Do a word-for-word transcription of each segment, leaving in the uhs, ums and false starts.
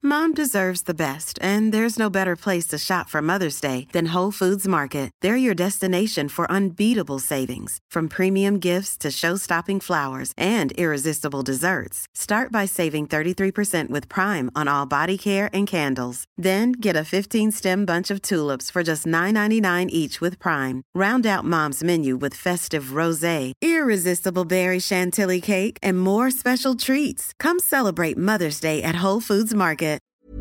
Mom deserves the best, and there's no better place to shop for Mother's Day than Whole Foods Market. They're your destination for unbeatable savings, from premium gifts to show-stopping flowers and irresistible desserts. Start by saving thirty-three percent with Prime on all body care and candles. Then get a fifteen-stem bunch of tulips for just nine ninety-nine each with Prime. Round out Mom's menu with festive rosé, irresistible berry chantilly cake, and more special treats. Come celebrate Mother's Day at Whole Foods Market.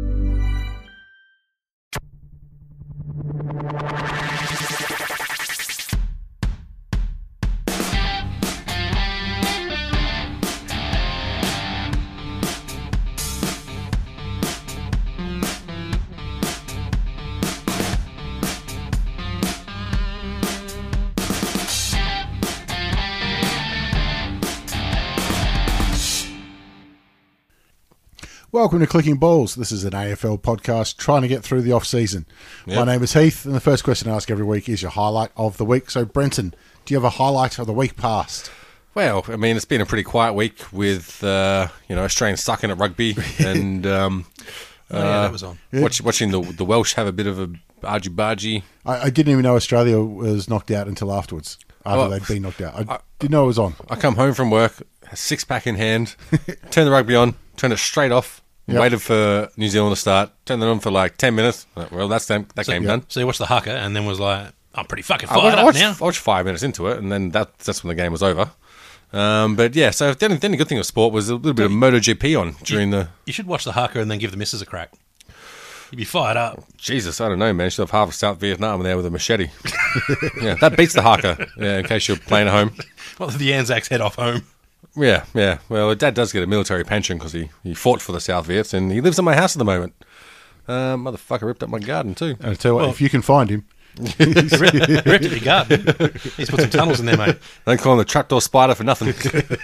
Welcome to Clicking Balls. This is an A F L podcast trying to get through the off-season. Yep. My name is Heath, and the first question I ask every week is your highlight of the week. So, Brenton, do you have a highlight of the week past? Well, I mean, it's been a pretty quiet week with, uh, you know, Australians sucking at rugby and um, oh, yeah, uh, that was on. Yeah. Watch, watching the the Welsh have a bit of a argy-bargy. I, I didn't even know Australia was knocked out until afterwards, after oh, they'd been knocked out. I, I didn't know it was on. I come home from work, a six-pack in hand, turn the rugby on, turn it straight off. Yep. Waited for New Zealand to start, turned it on for like ten minutes. Well, that's them, that so, game yep. done. So you watched the haka and then was like, I'm pretty fucking I, fired I up watched, now. I watched five minutes into it, and then that, that's when the game was over. Um, but yeah, so the only, the only good thing of sport was a little bit of MotoGP on during you, the... You should watch the haka and then give the missus a crack. You'd be fired up. Jesus, I don't know, man. She'll have half of South Vietnam there with a machete. Yeah, that beats the haka, yeah, in case you're playing at home. Well, the Anzacs head off home. Yeah, yeah. Well, Dad does get a military pension because he, he fought for the South Viets, and he lives in my house at the moment. Uh, motherfucker ripped up my garden too. I'll tell you what, well, if you can find him. ripped, ripped up your garden. He's put some tunnels in there, mate. Don't call him the trapdoor spider for nothing.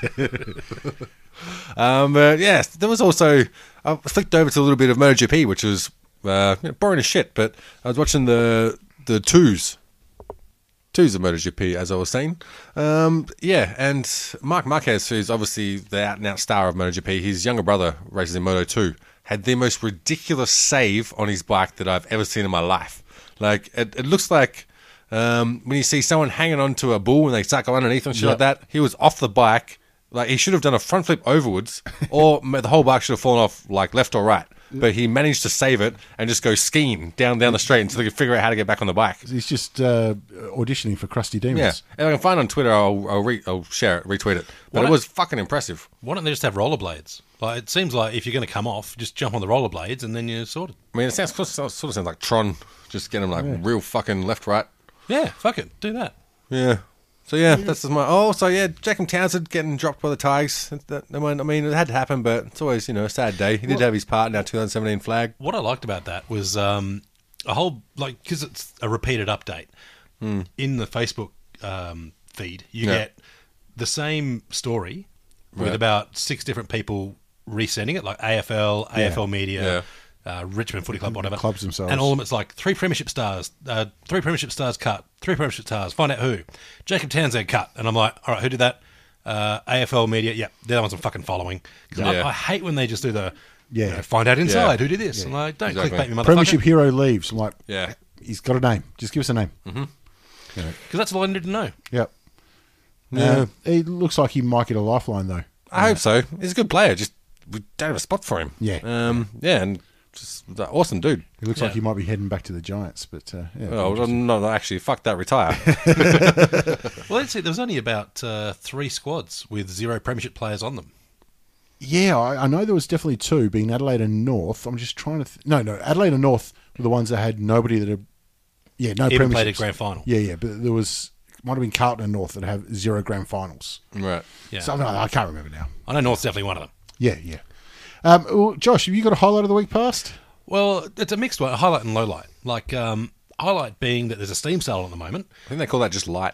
um, but yeah, there was also... I flicked over to a little bit of MotoGP, which was uh, you know, boring as shit, but I was watching the the twos. Twos of MotoGP, as I was saying. Um, yeah, and Marc Marquez, who's obviously the out-and-out star of MotoGP, his younger brother races in Moto two, had the most ridiculous save on his bike that I've ever seen in my life. Like, it, it looks like um, when you see someone hanging onto a bull and they start going underneath and shit yep. like that, he was off the bike. Like, he should have done a front flip overwards, or the whole bike should have fallen off, like, left or right. But he managed to save it and just go skiing down down the straight until he could figure out how to get back on the bike. He's just uh, auditioning for Krusty Demons. Yeah, if I can find it on Twitter, I'll I'll, re- I'll share it, retweet it. But it was fucking impressive. Why don't they just have rollerblades? Like, it seems like if you're going to come off, just jump on the rollerblades and then you're sorted. I mean, it sounds sort of sounds like Tron, just get him like yeah. real fucking left right. Yeah, fuck it, do that. Yeah. So yeah, that's just my. Oh, so yeah, Jacob Townsend getting dropped by the Tigers. That, I mean, it had to happen, but it's always, you know, a sad day. He did well, have his part in our twenty seventeen flag. What I liked about that was um, a whole like because it's a repeated update mm. in the Facebook um, feed. You yeah. get the same story with right. about six different people resending it, like A F L, yeah. A F L Media. Yeah. Uh, Richmond Footy Club, whatever. Clubs themselves. And all of them, it's like three premiership stars, uh, three premiership stars cut, three premiership stars, find out who. Jacob Townsend cut. And I'm like, all right, who did that? Uh, A F L Media, yeah, they're the ones I'm fucking following. Because yeah. I, I hate when they just do the, yeah. you know, find out inside, yeah. who did this. Yeah. I'm like, don't exactly. clickbait me, motherfucker. Premiership hero leaves. I'm like, yeah. he's got a name. Just give us a name. Mm-hmm. Because you know. that's all I needed to know. Yep. Yeah. Uh, he looks like he might get a lifeline, though. I yeah. hope so. He's a good player. Just, we don't have a spot for him. Yeah. Um, yeah, and... Just awesome dude. He looks yeah. like he might be heading back to the Giants, but uh, yeah. Oh, no, no, actually, fuck that, retire. Well, let's see. There was only about uh, three squads with zero premiership players on them. Yeah, I, I know there was definitely two, being Adelaide and North. I'm just trying to... Th- no, no, Adelaide and North were the ones that had nobody that had... Yeah, no Even premierships. played a grand final. Yeah, yeah, but there was... Might have been Carlton and North that have zero grand finals. Right. Yeah. So, no, I can't remember now. I know North's definitely one of them. Yeah, yeah. Um, well, Josh, have you got a highlight of the week past? Well, it's a mixed one, a highlight and low light. Like, um, highlight being that there's a Steam sale at the moment. I think they call that just light.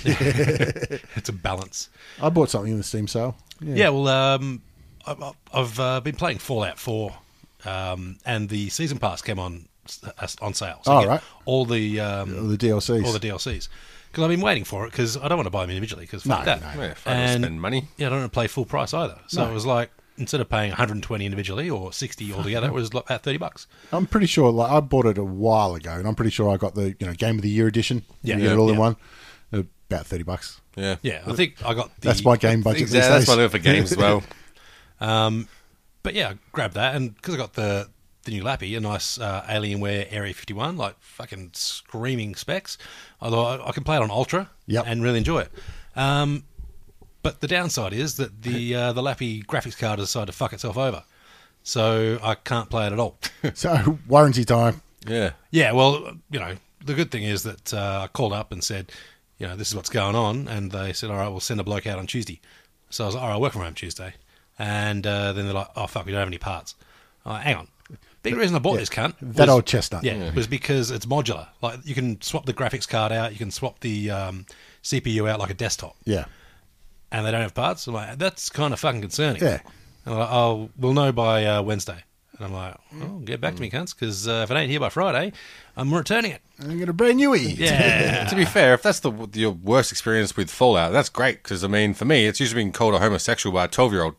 It's a balance. I bought something in the Steam sale. Yeah, yeah well, um, I've, I've uh, been playing Fallout four, um, and the season pass came on on sale. So oh, you get right. All the um, all the D L Cs. All the D L Cs. Because I've been waiting for it because I don't want to buy them individually because fuck no, that. No. Yeah, if I don't spend money. Yeah, I don't want to play full price either. So no. it was like, instead of paying one hundred twenty individually or sixty altogether, it was about thirty bucks. I'm pretty sure, like, I bought it a while ago, and I'm pretty sure I got the, you know, Game of the Year edition. Yeah. You get Yeah. it all in Yeah. one. About thirty bucks. Yeah. Yeah, I think I got the... That's my game budget Exactly, these that's days. my for games as well. Um, but yeah, I grabbed that, and because I got the the new Lappy, a nice uh, Alienware Area fifty-one, like fucking screaming specs. I thought I can play it on Ultra Yep. and really enjoy it. Um, but the downside is that the uh, the Lappy graphics card has decided to fuck itself over, so I can't play it at all. So, warranty time. Yeah. Yeah, well, you know, the good thing is that uh, I called up and said, you know, this is what's going on, and they said, all right, we'll send a bloke out on Tuesday. So I was like, all right, I'll work from home Tuesday. And uh, then they're like, oh, fuck, we don't have any parts. I'm like, hang on. Big reason I bought Yeah, this cunt. that was- old chestnut. Yeah, was because it's modular. Like, you can swap the graphics card out, you can swap the um, C P U out like a desktop, Yeah. and they don't have parts. I'm like, that's kind of fucking concerning. Yeah. And I'm like, oh, we'll know by uh, Wednesday. And I'm like, oh, get back to me, cunts, because uh, if it ain't here by Friday, I'm returning it. I'm going to brand new E. Yeah. To be fair, if that's the your worst experience with Fallout, that's great. Because I mean, for me, it's usually been called a homosexual by a twelve-year-old.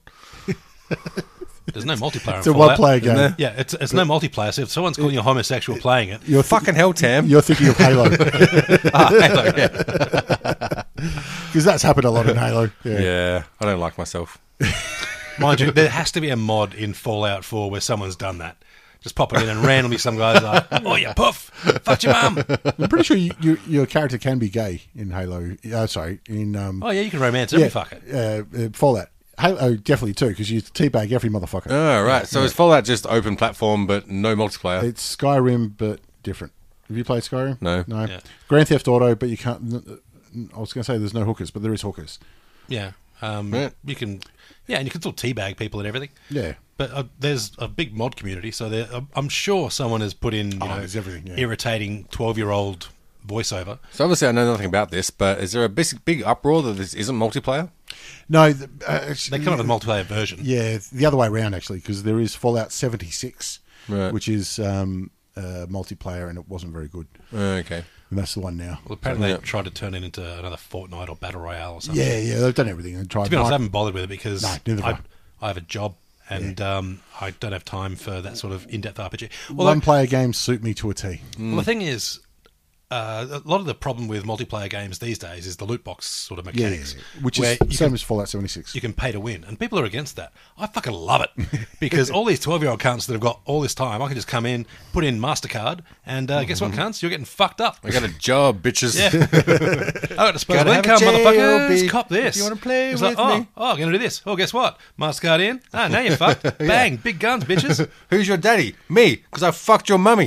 There's no multiplayer. It's a in Fallout. one-player game. Yeah, it's it's no multiplayer. So if someone's calling you a homosexual playing it, You're Fucking hell, Tam. You're thinking of Halo. Ah, Halo, yeah. Because that's happened a lot in Halo. Yeah. Yeah, I don't like myself. mind you, there has to be a mod in Fallout four where someone's done that. Just pop it in and randomly some guy's like, oh, you puff, fuck your mum. I'm pretty sure you, you, your character can be gay in Halo. Uh, sorry, in um, Oh, yeah, you can romance every yeah, fucker. uh, uh, Fallout. Halo definitely too, because you teabag every motherfucker. Oh, right. So is Fallout just open platform but no multiplayer? It's Skyrim, but different. Have you played Skyrim? No. No. Yeah. Grand Theft Auto, but you can't. I was going to say there's no hookers, but there is hookers. Yeah. Um, Yeah. You can, yeah, and you can still teabag people and everything. Yeah. But uh, there's a big mod community, so there, uh, I'm sure someone has put in, you Oh, know, there's everything, yeah. irritating twelve-year-old voiceover. So obviously I know nothing about this, but is there a big, big uproar that this isn't multiplayer? No, the, uh, actually, They come up with a multiplayer version. Yeah, the other way around actually, because there is Fallout seventy-six, Right. which is um, uh, multiplayer, and it wasn't very good. Oh, okay. And that's the one now. Well, apparently Yeah. they tried to turn it into another Fortnite or Battle Royale or something. Yeah, yeah, they've done everything. They tried. To be honest, I Mike- haven't bothered with it because No, neither have I, I have a job and um, I don't have time for that sort of in-depth R P G. Well, One player games suit me to a T. well, the thing is, uh, a lot of the problem with multiplayer games these days is the loot box sort of Yeah, mechanics, which where is you same can, as Fallout seventy-six. you can pay to win, and people are against that. I fucking love it because all these twelve-year-old cunts that have got all this time, I can just come in, put in Mastercard, and uh, guess what, cunts? You're getting fucked up. I got a job, bitches. Yeah. I got disposable Gotta have a income, J O B. motherfuckers. Cop this. If you wanna play it's with like, oh, me. oh, I'm going to do this. Oh, guess what? Mastercard in. Ah, now you're fucked. Bang. Big guns, bitches. Who's your daddy? Me, because I fucked your mummy.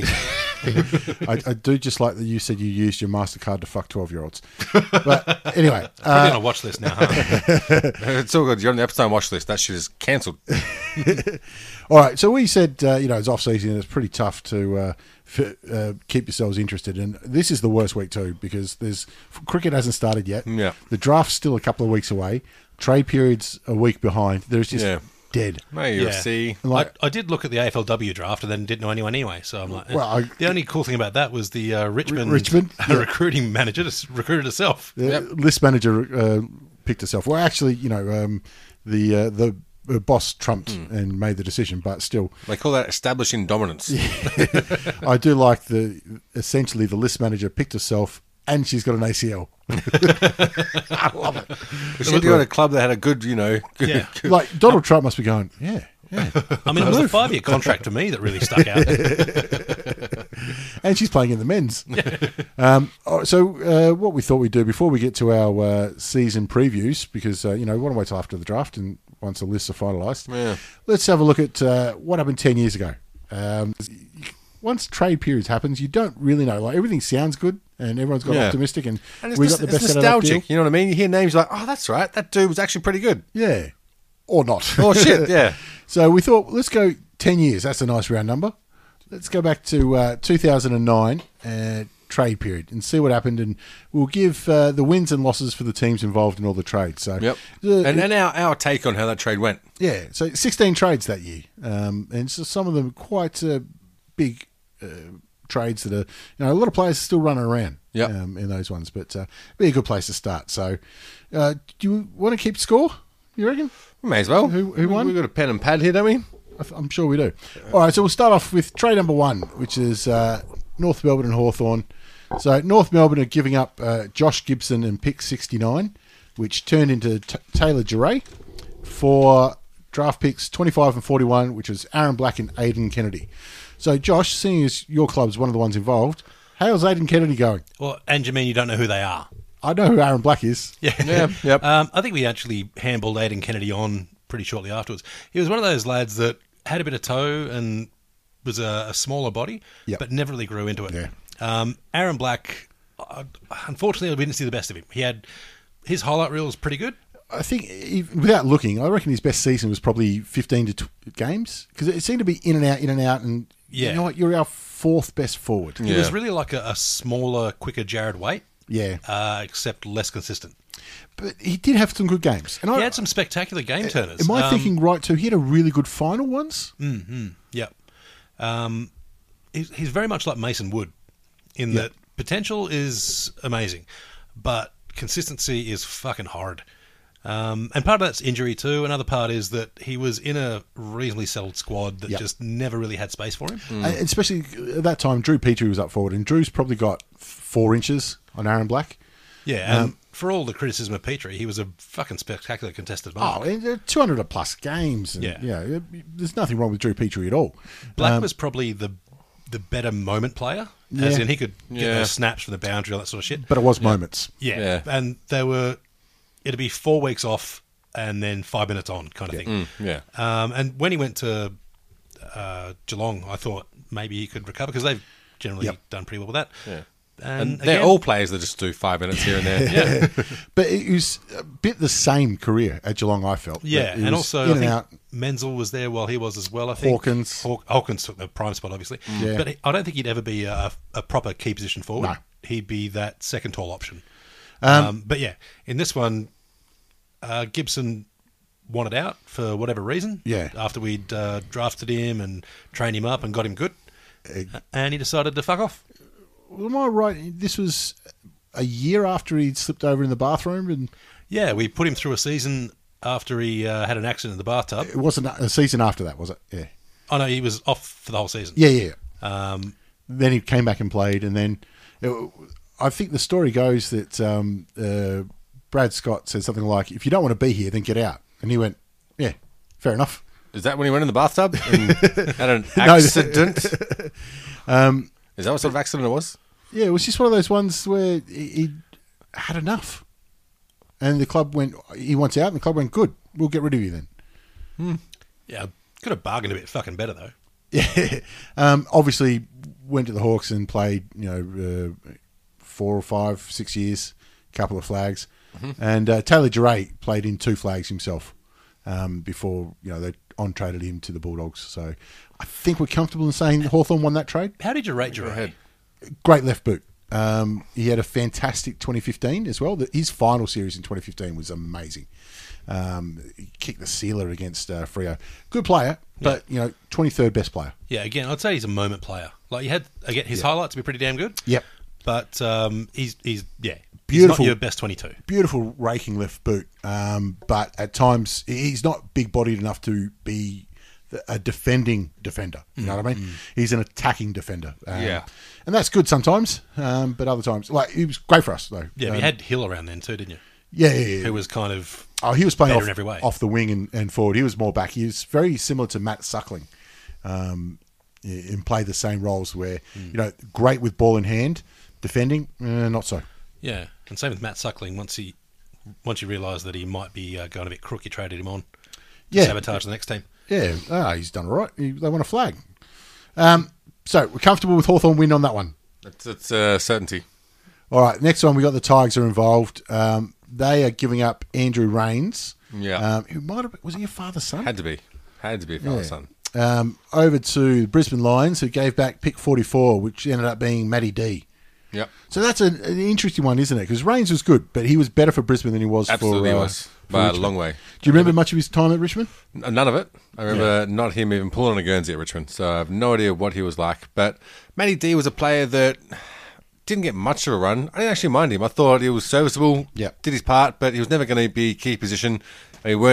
I, I do just like that you said you used your MasterCard to fuck twelve-year-olds. But anyway, Probably uh, on a watch list now, huh? It's all good. You're on the Epstein watch list. That shit is cancelled. all right. So we said, uh, you know, it's off-season and it's pretty tough to uh, f- uh, keep yourselves interested. And this is the worst week too because there's cricket hasn't started yet. Yeah. The draft's still a couple of weeks away. Trade period's a week behind. There's just Yeah. dead. No, U F C. Like, I, I did look at the A F L W draft and then didn't know anyone anyway. So I'm like, eh. Well, I- the only cool thing about that was the uh, Richmond, Richmond, yeah. recruiting manager just recruited herself. the list manager uh, picked herself. Well, actually, you know, um, the uh, the uh, boss trumped and made the decision, but still, They call that establishing dominance. I do like the essentially the list manager picked herself, and she's got an A C L. I love it. We should go to a club that had a good, you know, good, Yeah. good- Like Donald Trump must be going, yeah, yeah, I mean, it was a five-year contract for me that really stuck out. and she's playing in the men's. um, oh, so uh, what we thought we'd do before we get to our uh, season previews, because uh, you know we want to wait till after the draft and once the lists are finalised. Yeah. Let's have a look at uh, what happened ten years ago. Um, once trade periods happens, you don't really know. Like everything sounds good, and everyone's got Yeah. optimistic, and, And it's, we nos- got the it's best out of that deal. nostalgic. You know what I mean? You hear names like, oh, that's right. That dude was actually pretty good. Yeah, or not. Oh, shit. Yeah. So we thought, let's go ten years. That's a nice round number. Let's go back to uh, two thousand nine uh, trade period and see what happened, and we'll give uh, the wins and losses for the teams involved in all the trades. So, Yep. the- and and our, our take on how that trade went. yeah, so sixteen trades that year, um, and so some of them quite uh, big uh, trades that are, you know, a lot of players are still running around Yep. um, in those ones, but uh, be a good place to start. So, uh, do you want to keep score? You reckon? We may as well. Who- who won? We've got a pen and pad here, don't we? I th- I'm sure we do. All right, so we'll start off with trade number one, which is uh, North Melbourne and Hawthorn. So North Melbourne are giving up uh, Josh Gibson and pick sixty-nine, which turned into T- Taylor Duray, for draft picks twenty-five and forty-one, which was Aaron Black and Aidan Kennedy. So, Josh, seeing as your club's one of the ones involved, how's Aidan Kennedy going? Well, and you mean you don't know who they are? I know who Aaron Black is. Yeah. Yeah, yep. Um, I think we actually handballed Aidan Kennedy on pretty shortly afterwards. He was one of those lads that had a bit of toe and was a, a smaller body, Yep. but never really grew into it. Yeah. Um, Aaron Black, uh, unfortunately, we didn't see the best of him. He had his highlight reel was pretty good. I think, he- without looking, I reckon his best season was probably fifteen to tw- games, because it seemed to be in and out, in and out, and Yeah. you know what? You're our fourth best forward. He Yeah. was really like a, a smaller, quicker Jared Waite, Yeah. uh, except less consistent. But he did have some good games. And He I, had some spectacular game turners. am I Um, thinking right, too? He had a really good final once? Yep. Um, he's, he's very much like Mason Wood in that potential is amazing, but consistency is fucking hard. Um, and part of that's injury too. Another part is that he was in a reasonably settled squad that Yep. just never really had space for him. Uh, especially at that time, Drew Petrie was up forward, and Drew's probably got four inches on Aaron Black. Yeah, and Um, for all the criticism of Petrie, he was a fucking spectacular contested mark. Oh, and, uh, two hundred plus games. And, Yeah. yeah. There's nothing wrong with Drew Petrie at all. Black Um, was probably the the better moment player, as Yeah. in he could get Yeah. those snaps from the boundary, all that sort of shit. But it was moments. Yeah. Yeah. And they were, it'd be four weeks off and then five minutes on kind of thing. Yeah. Um, and when he went to uh, Geelong, I thought maybe he could recover because they've generally Yep. done pretty well with that. Yeah. And, And they're again, all players that just do five minutes here and there. Yeah. But it was a bit the same career at Geelong, I felt. yeah, It and was also in I and think out. Menzel was there while he was as well. I think Hawkins. Haw- Hawkins took the prime spot, obviously. Yeah. But I don't think he'd ever be a, a proper key position forward. No. He'd be that second tall option. Um, Um, but yeah, in this one, uh, Gibson wanted out for whatever reason. Yeah. After we'd uh, drafted him and trained him up and got him good, and he decided to fuck off. Well, am I right? This was a year after he'd slipped over in the bathroom, and Yeah, we put him through a season after he uh, had an accident in the bathtub. it wasn't a season after that, was it? Yeah. Oh no, he was off for the whole season. Yeah, yeah. Um, Then he came back and played, and then it, I think the story goes that um, uh, Brad Scott said something like, "If you don't want to be here, then get out." And he went, "Yeah, fair enough." Is that when he went in the bathtub and had an No. accident? Um, Is that what sort of accident it was? yeah, it was just one of those ones where he, he had enough, and the club went, "He wants out," and the club went, "Good, we'll get rid of you then." yeah, could have bargained a bit fucking better though. Yeah, um, obviously went to the Hawks and played, you know, uh, four or five, six years, couple of flags, and uh, Taylor Duray played in two flags himself um, before, you know, they on traded him to the Bulldogs. So I think we're comfortable in saying Hawthorn won that trade. How did you rate Duray? ahead. Great left boot. Um, he had a fantastic twenty fifteen as well. The- His final series in twenty fifteen was amazing. Um, he kicked the sealer against uh, Freo. Good player, but you know, twenty-third best player. Yeah, again, I'd say he's a moment player. Like he had again, his highlights would be pretty damn good. Yep. But um, he's he's yeah, Beautiful. He's not your best twenty-two. Beautiful raking left boot, um, but at times he's not big-bodied enough to be a defending defender. You know what I mean? He's an attacking defender. Um, Yeah. and that's good sometimes, um, but other times, like he was great for us though. Yeah, um, you had Hill around then too, didn't you? yeah, yeah, yeah. Who was kind of Oh, he was playing better off, in every way. off the wing and, and forward. He was more back. He was very similar to Matt Suckling, um, and played the same roles where Hmm. you know, great with ball in hand, defending, uh, not so. yeah, and same with Matt Suckling. Once he once you realised that he might be uh, going a bit crook, you traded him on to Yeah. sabotage the next team. Yeah, ah, he's done all right. He, they won a flag. Um, so we're comfortable with Hawthorn win on that one. It's, it's uh, certainty. All right, next one we got the Tigers are involved. Um, they are giving up Andrew Rains. Yeah. Um, who might have was he your father's son? Had to be. Had to be a father son. Um, over to the Brisbane Lions, who gave back pick forty-four, which ended up being Matty D. Yep. So that's an, an interesting one, isn't it? Because Rains was good, but he was better for Brisbane than he was Absolutely for. Uh, was. for By a Richmond. long way. Do you remember much of his time at Richmond? N- None of it. I remember not him even pulling on a Guernsey at Richmond, so I have no idea what he was like. But Matty D was a player that didn't get much of a run. I didn't actually mind him. I thought he was serviceable, Yep. did his part, but he was never going to be key position. We weren't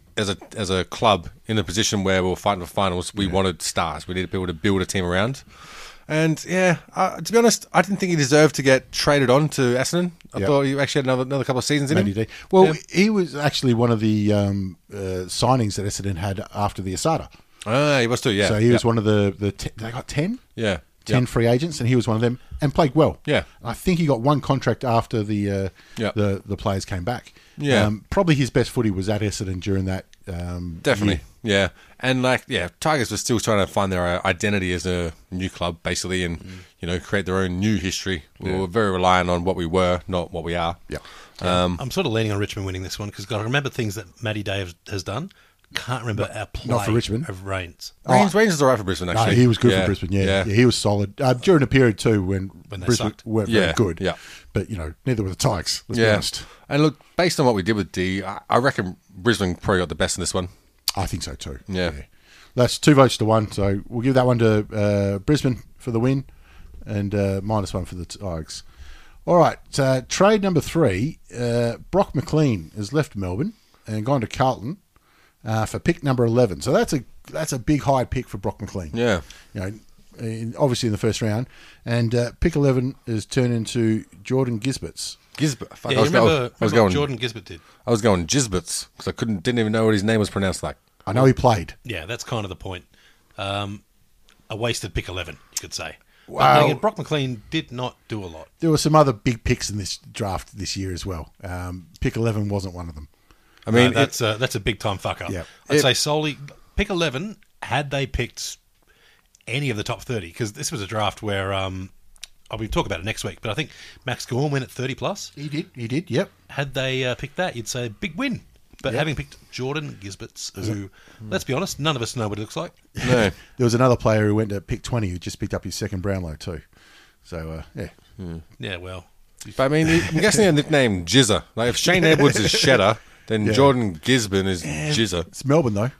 as a as a club in a position where we were fighting for finals, we wanted stars. We needed people to build a team around. And yeah, uh, to be honest, I didn't think he deserved to get traded on to Essendon. I Yep. thought he actually had another, another couple of seasons in Matty him. D. Well, Yeah. he was actually one of the um, uh, signings that Essendon had after the Asada. Ah, he was too. Yeah. So he was yeah. one of the, the te- they got ten? Yeah. ten Yep. free agents, and he was one of them, and played well. Yeah. I think he got one contract after the uh, Yep. the the players came back. Yeah. um, probably his best footy was at Essendon during that. Um, Definitely, year. yeah. And like, yeah, Tigers were still trying to find their uh, identity as a new club, basically, and you know, create their own new history. We were very reliant on what we were, not what we are. Yeah. Um, I'm sort of leaning on Richmond winning this one because I remember things that Matty Dave has done. Can't remember our play not for Richmond. of Reigns. Rangers, Rangers is all right for Brisbane, No, actually. he was good Yeah, for Brisbane. Yeah, yeah. he was solid uh, during a period too when, When they Brisbane sucked. weren't very Yeah, good. yeah. but you know, neither were the Tigers. Let's be Yeah. honest. And look, based on what we did with D, I, I reckon Brisbane probably got the best in this one. I think so too. Yeah. That's two votes to one. So we'll give that one to uh, Brisbane for the win, and uh, minus one for the Tigers. All right, uh, trade number three. Uh, Brock McLean has left Melbourne and gone to Carlton uh, for pick number eleven. So that's a that's a big high pick for Brock McLean. Yeah. You know, in, obviously in the first round, and uh, pick eleven is turned into Jordan Gisberts. Gisbert. Fuck, Yeah, I you was, remember, I was, I was remember going. what Jordan Gisbert did? I was going Gisberts because I couldn't, didn't even know what his name was pronounced like. I know he played. Yeah, that's kind of the point. Um, a wasted pick eleven, you could say. But Wow. then again, Brock McLean did not do a lot. There were some other big picks in this draft this year as well. Um, pick eleven wasn't one of them. I mean, No, that's a, that's a big time fuck up. Yeah. I'd It- say solely pick eleven. Had they picked any of the top thirty, because this was a draft where um, oh, we'll talk about it next week. But I think Max Gorn went at thirty plus. He did. He did. Yep. Had they uh, picked that, you'd say big win. But Yep. having picked Jordan Gisberts, who, let's be honest, none of us know what he looks like. no. There was another player who went to pick twenty who just picked up his second Brownlow too. So uh, yeah, Yeah, well, But I mean, I'm guessing a nickname Jizzer. Like if Shane Edwards is Shedder, then Yeah. Jordan Gisborne is Jizzer. it's Melbourne though.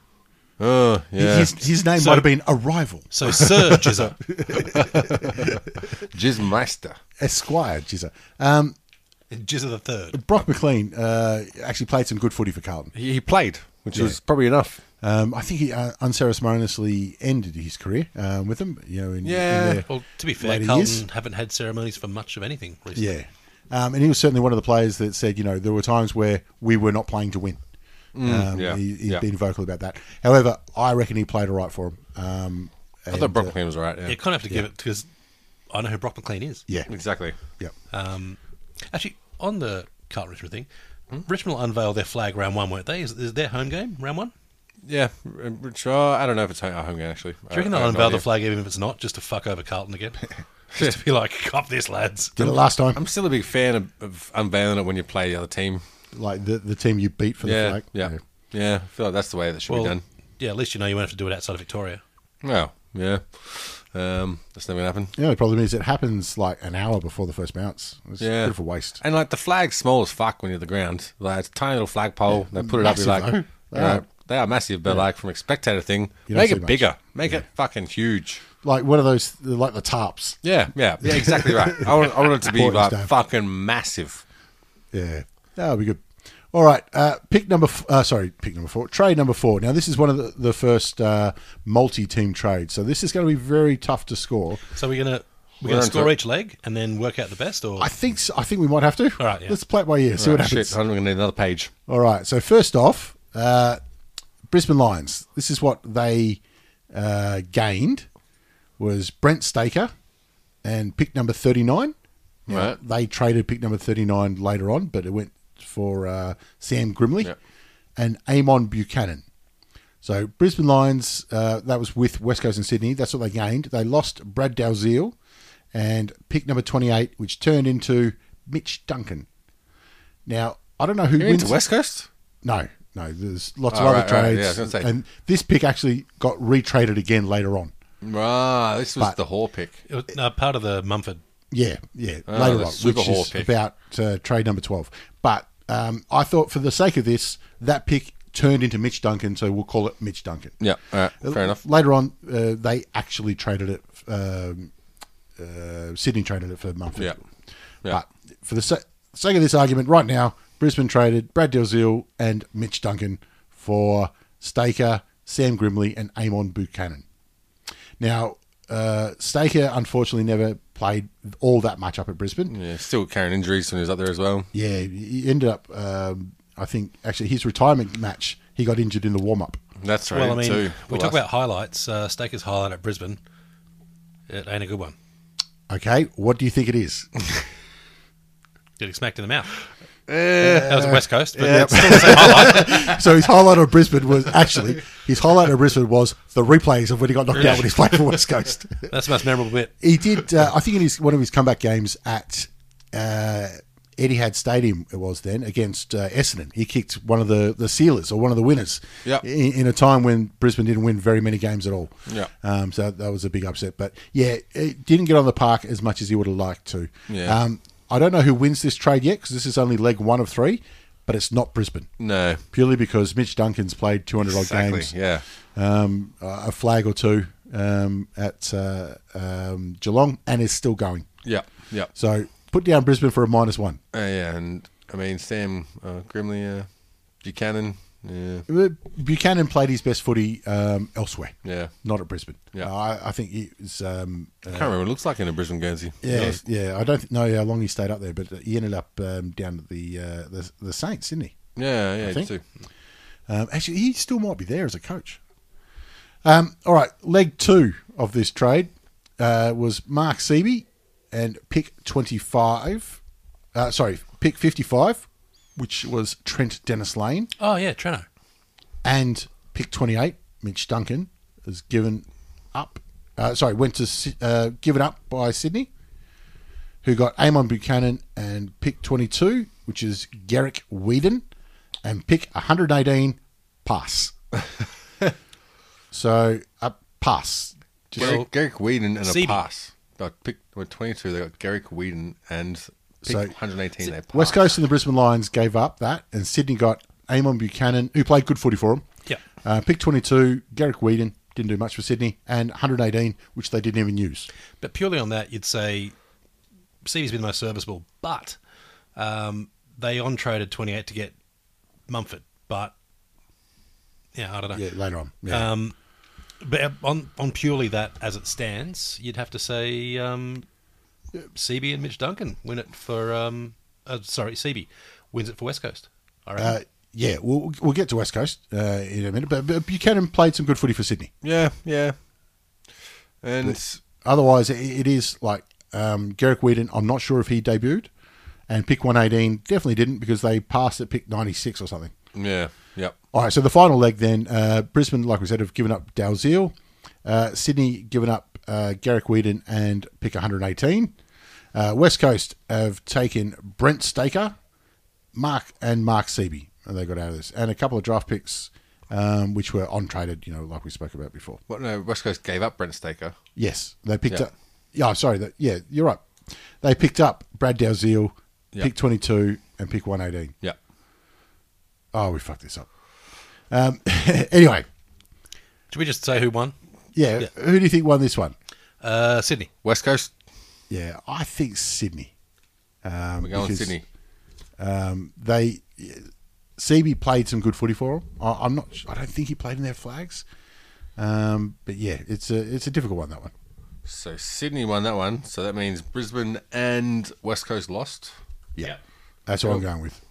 Oh yeah, His, his name So- might have been Arrival so Sir Jizzer. Jizzmeister. Esquire Jizzer. Um, Jizzer the third. Brock McLean uh, actually played some good footy for Carlton. He, he played, which Yeah. was probably enough. Um, I think he uh, unceremoniously ended his career um, with them. You know, in, Yeah. in their Well, to be fair, later Carlton years. haven't had ceremonies for much of anything recently. Yeah. Um, and he was certainly one of the players that said, you know, there were times where we were not playing to win. um, yeah, he, he's yeah. been vocal about that. However, I reckon he played all right for him. Um, I and, thought Brock uh, McLean was alright. Yeah. You kind of have to give it because I know who Brock McLean is. yeah, exactly. yeah. Um, actually, on the Carlton Richmond thing, Richmond will unveil their flag round one, weren't they? Is, is their home game round one? Yeah, which, uh, I don't know if it's home, home game actually. Do you reckon I, I they'll have no unveil the idea. flag even if it's not, just to fuck over Carlton again? Just to be like, cop this, lads. Did it last time, I'm still a big fan of, of unveiling it when you play the other team. like the the team you beat for the Yeah, flag. yeah, yeah. I feel like that's the way that should Well, be done. yeah, at least you know you won't have to do it outside of Victoria. Well, yeah. Um, that's never gonna happen. The only problem is it happens like an hour before the first bounce. It's Yeah. a bit of a waste. And like the flag's small as fuck when you're at the ground. Like it's a tiny little flagpole. They put it Massive, up. You're though. like, They you know, are. they are massive. But like from a spectator thing, You don't make see it much. bigger. Make it fucking huge. Like one of those, like the tarps. Yeah, yeah, yeah. Exactly right. I want, I want it to be Portland like style. fucking massive. Yeah, that'll be good. All right, uh, pick number. F- uh, sorry, pick number four. Trade number four. Now this is one of the, the first uh, multi-team trades, so this is going to be very tough to score. So we're gonna we're We're gonna on score to- each leg and then work out the best, or I think. s- I think we might have to. All right, yeah. Let's play it by ear. See what Right, happens. shit, I'm gonna need another page. All right. So first off, uh, Brisbane Lions. This is what they uh, gained was Brent Staker and pick number thirty-nine. Now, Right. They traded pick number thirty-nine later on, but it went for uh, Sam Grimley Yep. and Amon Buchanan. So Brisbane Lions, uh, that was with West Coast and Sydney. That's what they gained. They lost Brad Dalziel and pick number twenty-eight, which turned into Mitch Duncan. Now, I don't know who You're wins. into West Coast? No, no. There's lots Oh, of other right, right. trades, Yeah, I was gonna say. and this pick actually got retraded again later on. Ah, this was But- the whore pick. it was, no, part of the Mumford. Yeah, yeah, Oh, later the on, Super which Hall is pick. about uh, trade number twelve. But um, I thought, for the sake of this, that pick turned into Mitch Duncan, so we'll call it Mitch Duncan. Yeah, all right, fair enough. Later on, uh, they actually traded it. Um, uh, Sydney traded it for Mumford. Yeah. Yeah. But for the sa- sake of this argument, right now, Brisbane traded Brad Dalziel and Mitch Duncan for Staker, Sam Grimley, and Amon Buchanan. Now, uh, Staker unfortunately never played all that much up at Brisbane. Yeah, still carrying injuries when he was up there as well. Yeah, he ended up, um, I think, actually his retirement match, he got injured in the warm-up. That's right, Well, I mean, too. we talk about highlights. Uh, Staker's highlight at Brisbane, it ain't a good one. Okay, what do you think it is? Getting smacked in the mouth. Uh, That was the West Coast, but yeah. it's still the same highlight. So his highlight of Brisbane was actually, his highlight of Brisbane was the replays of when he got knocked out when he's playing for West Coast. That's the most memorable bit. He did, uh, I think in his one of his comeback games at uh, Etihad Stadium, it was then, against uh, Essendon. He kicked one of the, the sealers, or one of the winners, Yep. in, in a time when Brisbane didn't win very many games at all. Yeah. Um, so that was a big upset. But yeah, it didn't get on the park as much as he would have liked to. Yeah. Um, I don't know who wins this trade yet, because this is only leg one of three, but it's not Brisbane. No. Purely because Mitch Duncan's played two hundred odd Exactly, games. yeah. Um, a flag or two um, at uh, um, Geelong, and is still going. Yeah, yeah. So put down Brisbane for a minus one. Uh, yeah, and I mean, Sam uh, Grimley, uh, Buchanan, yeah. Buchanan played his best footy um, elsewhere, Yeah. not at Brisbane. Yeah. Uh, I, I think he was. Um, uh, I can't remember what it looks like in a Brisbane Guernsey. yeah, yeah. I don't know how long he stayed up there, but he ended up um, down at the, uh, the the Saints, didn't he? Yeah, yeah, I think. too. Um, actually, he still might be there as a coach. Um, all right, leg two of this trade uh, was Mark Seaby and pick twenty-five. Uh, sorry, pick fifty-five, which was Trent Dennis Lane, Oh, yeah, Treno. and pick twenty-eight, Mitch Duncan, was given up. Uh, sorry, went to Sy- uh, given up by Sydney, who got Amon Buchanan, and pick twenty-two, which is Garrick Whedon, and pick one hundred eighteen, pass. So, a pass. Just, Garrick, Garrick Whedon and a Seedy. pass. They picked with twenty-two. They got Garrick Whedon and pick So, one hundred eighteen. They passed. West Coast and the Brisbane Lions gave up that, and Sydney got Amon Buchanan, who played good footy for them. Yeah. Uh, pick twenty-two, Garrick Whedon, didn't do much for Sydney, and one hundred eighteen, which they didn't even use. But purely on that, you'd say Seavy's been the most serviceable, but um, they on-traded twenty-eight to get Mumford. But, yeah, I don't know. Yeah, later on. Yeah. Um, but on on purely that as it stands, you'd have to say um, Seaby and Mitch Duncan win it for. Um, uh, sorry, Seaby wins it for West Coast. I reckon. Uh, yeah, we'll, we'll get to West Coast uh, in a minute, but, but Buchanan played some good footy for Sydney. Yeah, yeah. And But otherwise, it, it is like um, Garrick Whedon, I'm not sure if he debuted, and pick one eighteen definitely didn't because they passed at pick ninety-six or something. yeah, yep. All right, so the final leg then, uh, Brisbane, like we said, have given up Dalziel. Uh, Sydney given up uh, Garrick Whedon and pick one hundred eighteen. Uh, West Coast have taken Brent Staker, Mark and Mark Seaby, and they got out of this, and a couple of draft picks, um, which were on traded, you know, like we spoke about before. What? No, West Coast gave up Brent Staker. Yes, they picked Yeah. up. Yeah, sorry, that yeah, you're right. They picked up Brad Dalziel, Yeah. pick twenty-two, and pick one eighteen. Yeah. Oh, we fucked this up. Um, anyway, Should we just say who won? yeah, Yeah. who do you think won this one? Uh, Sydney. West Coast. Yeah, I think Sydney. Um, We're going because, Sydney. Um, they C B played some good footy for them. I, I'm not. I don't think he played in their flags. Um, but yeah, it's a it's a difficult one, that one. So Sydney won that one. So that means Brisbane and West Coast lost. Yeah, that's what I'm going with.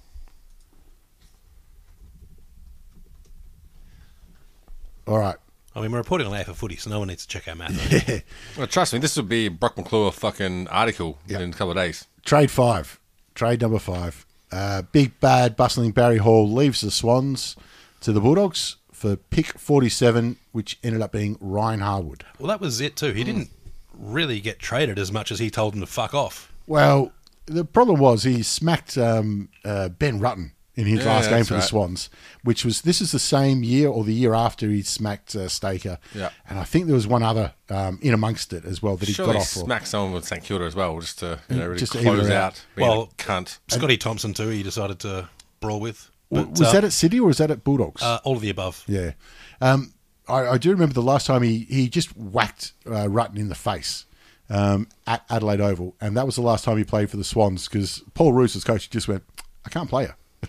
All right. I mean, we're reporting on A F L footy, so no one needs to check our math. Well, trust me, this would be a Brock McClure fucking article Yeah. in a couple of days. Trade five. Trade number five. Uh, big, bad, bustling Barry Hall leaves the Swans to the Bulldogs for pick forty-seven, which ended up being Ryan Harwood. Well, that was it too. He didn't really get traded as much as he told him to fuck off. Well, the problem was he smacked um, uh, Ben Rutten in his Yeah, last game that's for the right. Swans, which was, this is the same year or the year after he smacked uh, Staker. Yeah. And I think there was one other um, in amongst it as well that he Surely got off for. smack someone with St Kilda as well, just to you know really Just to even close it out. out. Being Well, a cunt. Scotty Thompson too. He decided to brawl with. W- But, was uh, that at Sydney or was that at Bulldogs? uh, all of the above? Yeah. Um, I, I do remember the last time he, he just whacked uh, Rutten in the face um, at Adelaide Oval, and that was the last time he played for the Swans because Paul Roos, as coach, just went, I can't play her.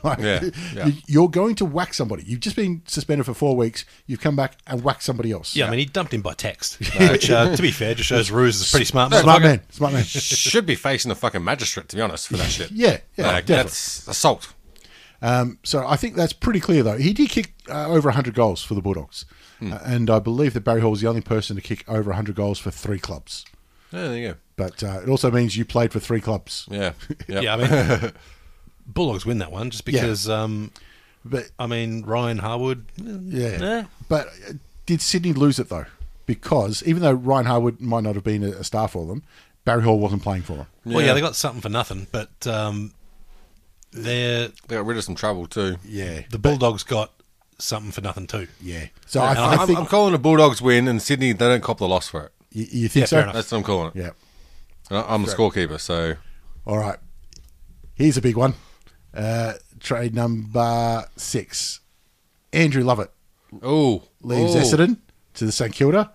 Like, Yeah, yeah. you- You're going to whack somebody. You've just been suspended for four weeks. You've come back and whacked somebody else. Yeah, I mean, he dumped him by text, which, uh, to be fair, just shows Ruse is pretty smart. Smart motherfucker. man. Smart man. Should be facing a fucking magistrate, to be honest, for that shit. Yeah, yeah, Like, definitely. that's assault. Um, so I think that's pretty clear, though. He did kick uh, over one hundred goals for the Bulldogs. Hmm. Uh, and I believe that Barry Hall was the only person to kick over one hundred goals for three clubs. Yeah, there you go. But uh, it also means you played for three clubs. Yeah. Yep. Yeah, I mean, Bulldogs win that one just because, um, But I mean, Ryan Harwood. yeah, Eh. but uh, did Sydney lose it though? Because even though Ryan Harwood might not have been a, a star for them, Barry Hall wasn't playing for them. Well, yeah, they got something for nothing, but um, they're They got rid of some trouble, too. Yeah, the Bulldogs got something for nothing too. yeah. So And I, I I'm, think I'm calling the Bulldogs win, and Sydney, they don't cop the loss for it. you, you think Yeah, so. fair enough. That's what I'm calling it. Yeah. And I- I'm the scorekeeper, so All right. Here's a big one. Uh, trade number six. Andrew Lovett oh, leaves oh. Essendon to the St Kilda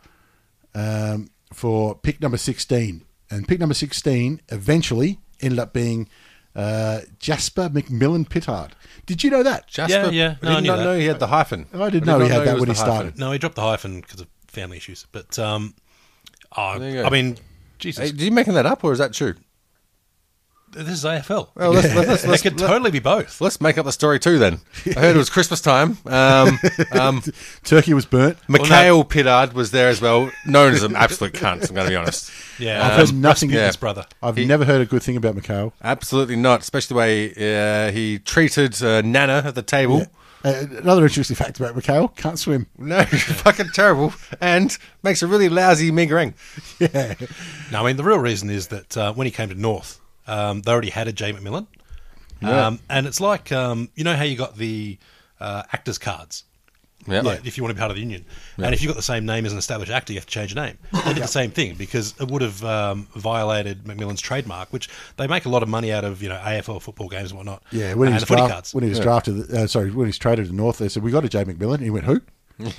um, for pick number sixteen. And pick number sixteen eventually ended up being uh, Jasper McMillan Pittard. Did you know that? Jasper, Yeah, yeah. No, I I did knew not that. know he had the hyphen. I didn't I know did he not had that was when he the hyphen. started. No, he dropped the hyphen because of family issues. But um, oh, There you go. I mean, Jesus, Hey, did you making that up, or is that true? this is A F L. Well, let's, let's, let's, It let's, could totally be both. let's make up the story too. Then I heard it was Christmas time. Um, um, Turkey was burnt. Mikhail Pittard was there as well, known as an absolute cunt. I'm going to be honest. Yeah, I've um, heard nothing. yeah. his brother. I've He- never heard a good thing about Mikhail. Absolutely not, especially the way uh, he treated uh, Nana at the table. Uh, another interesting fact about Mikhail: can't swim. No, fucking terrible, and makes a really lousy mingering. Yeah, No, I mean the real reason is that uh, when he came to North, um, they already had a Jay McMillan, um, and it's like um, you know how you got the uh, actors cards. Yeah, Like, if you want to be part of the union. And if you've got the same name as an established actor, you have to change your name. They did the same thing because it would have um, violated Macmillan's trademark, which they make a lot of money out of, you know, A F L football games and whatnot. yeah. When he and was, the footy draft, cards. when he was drafted, uh, sorry, when he was traded to North, they said we got a Jay McMillan. And he went, who?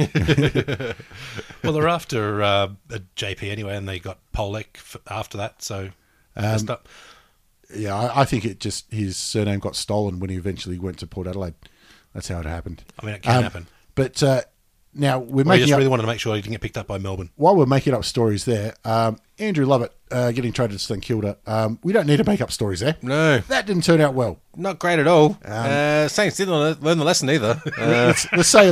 Well, they're after uh, a J P anyway, and they got Polek f- after that, so messed up. Yeah, I, I think it just his surname got stolen when he eventually went to Port Adelaide. That's how it happened. I mean, it can Um, happen. But uh, now we're Well, he making just up, really wanted to make sure he didn't get picked up by Melbourne. while we're making up stories there. Um, Andrew Lovett uh, getting traded to St Kilda. Um, we don't need to make up stories there. no, That didn't turn out well. not great at all. uh, Saints didn't learn learn the lesson either. Uh, Let's, let's say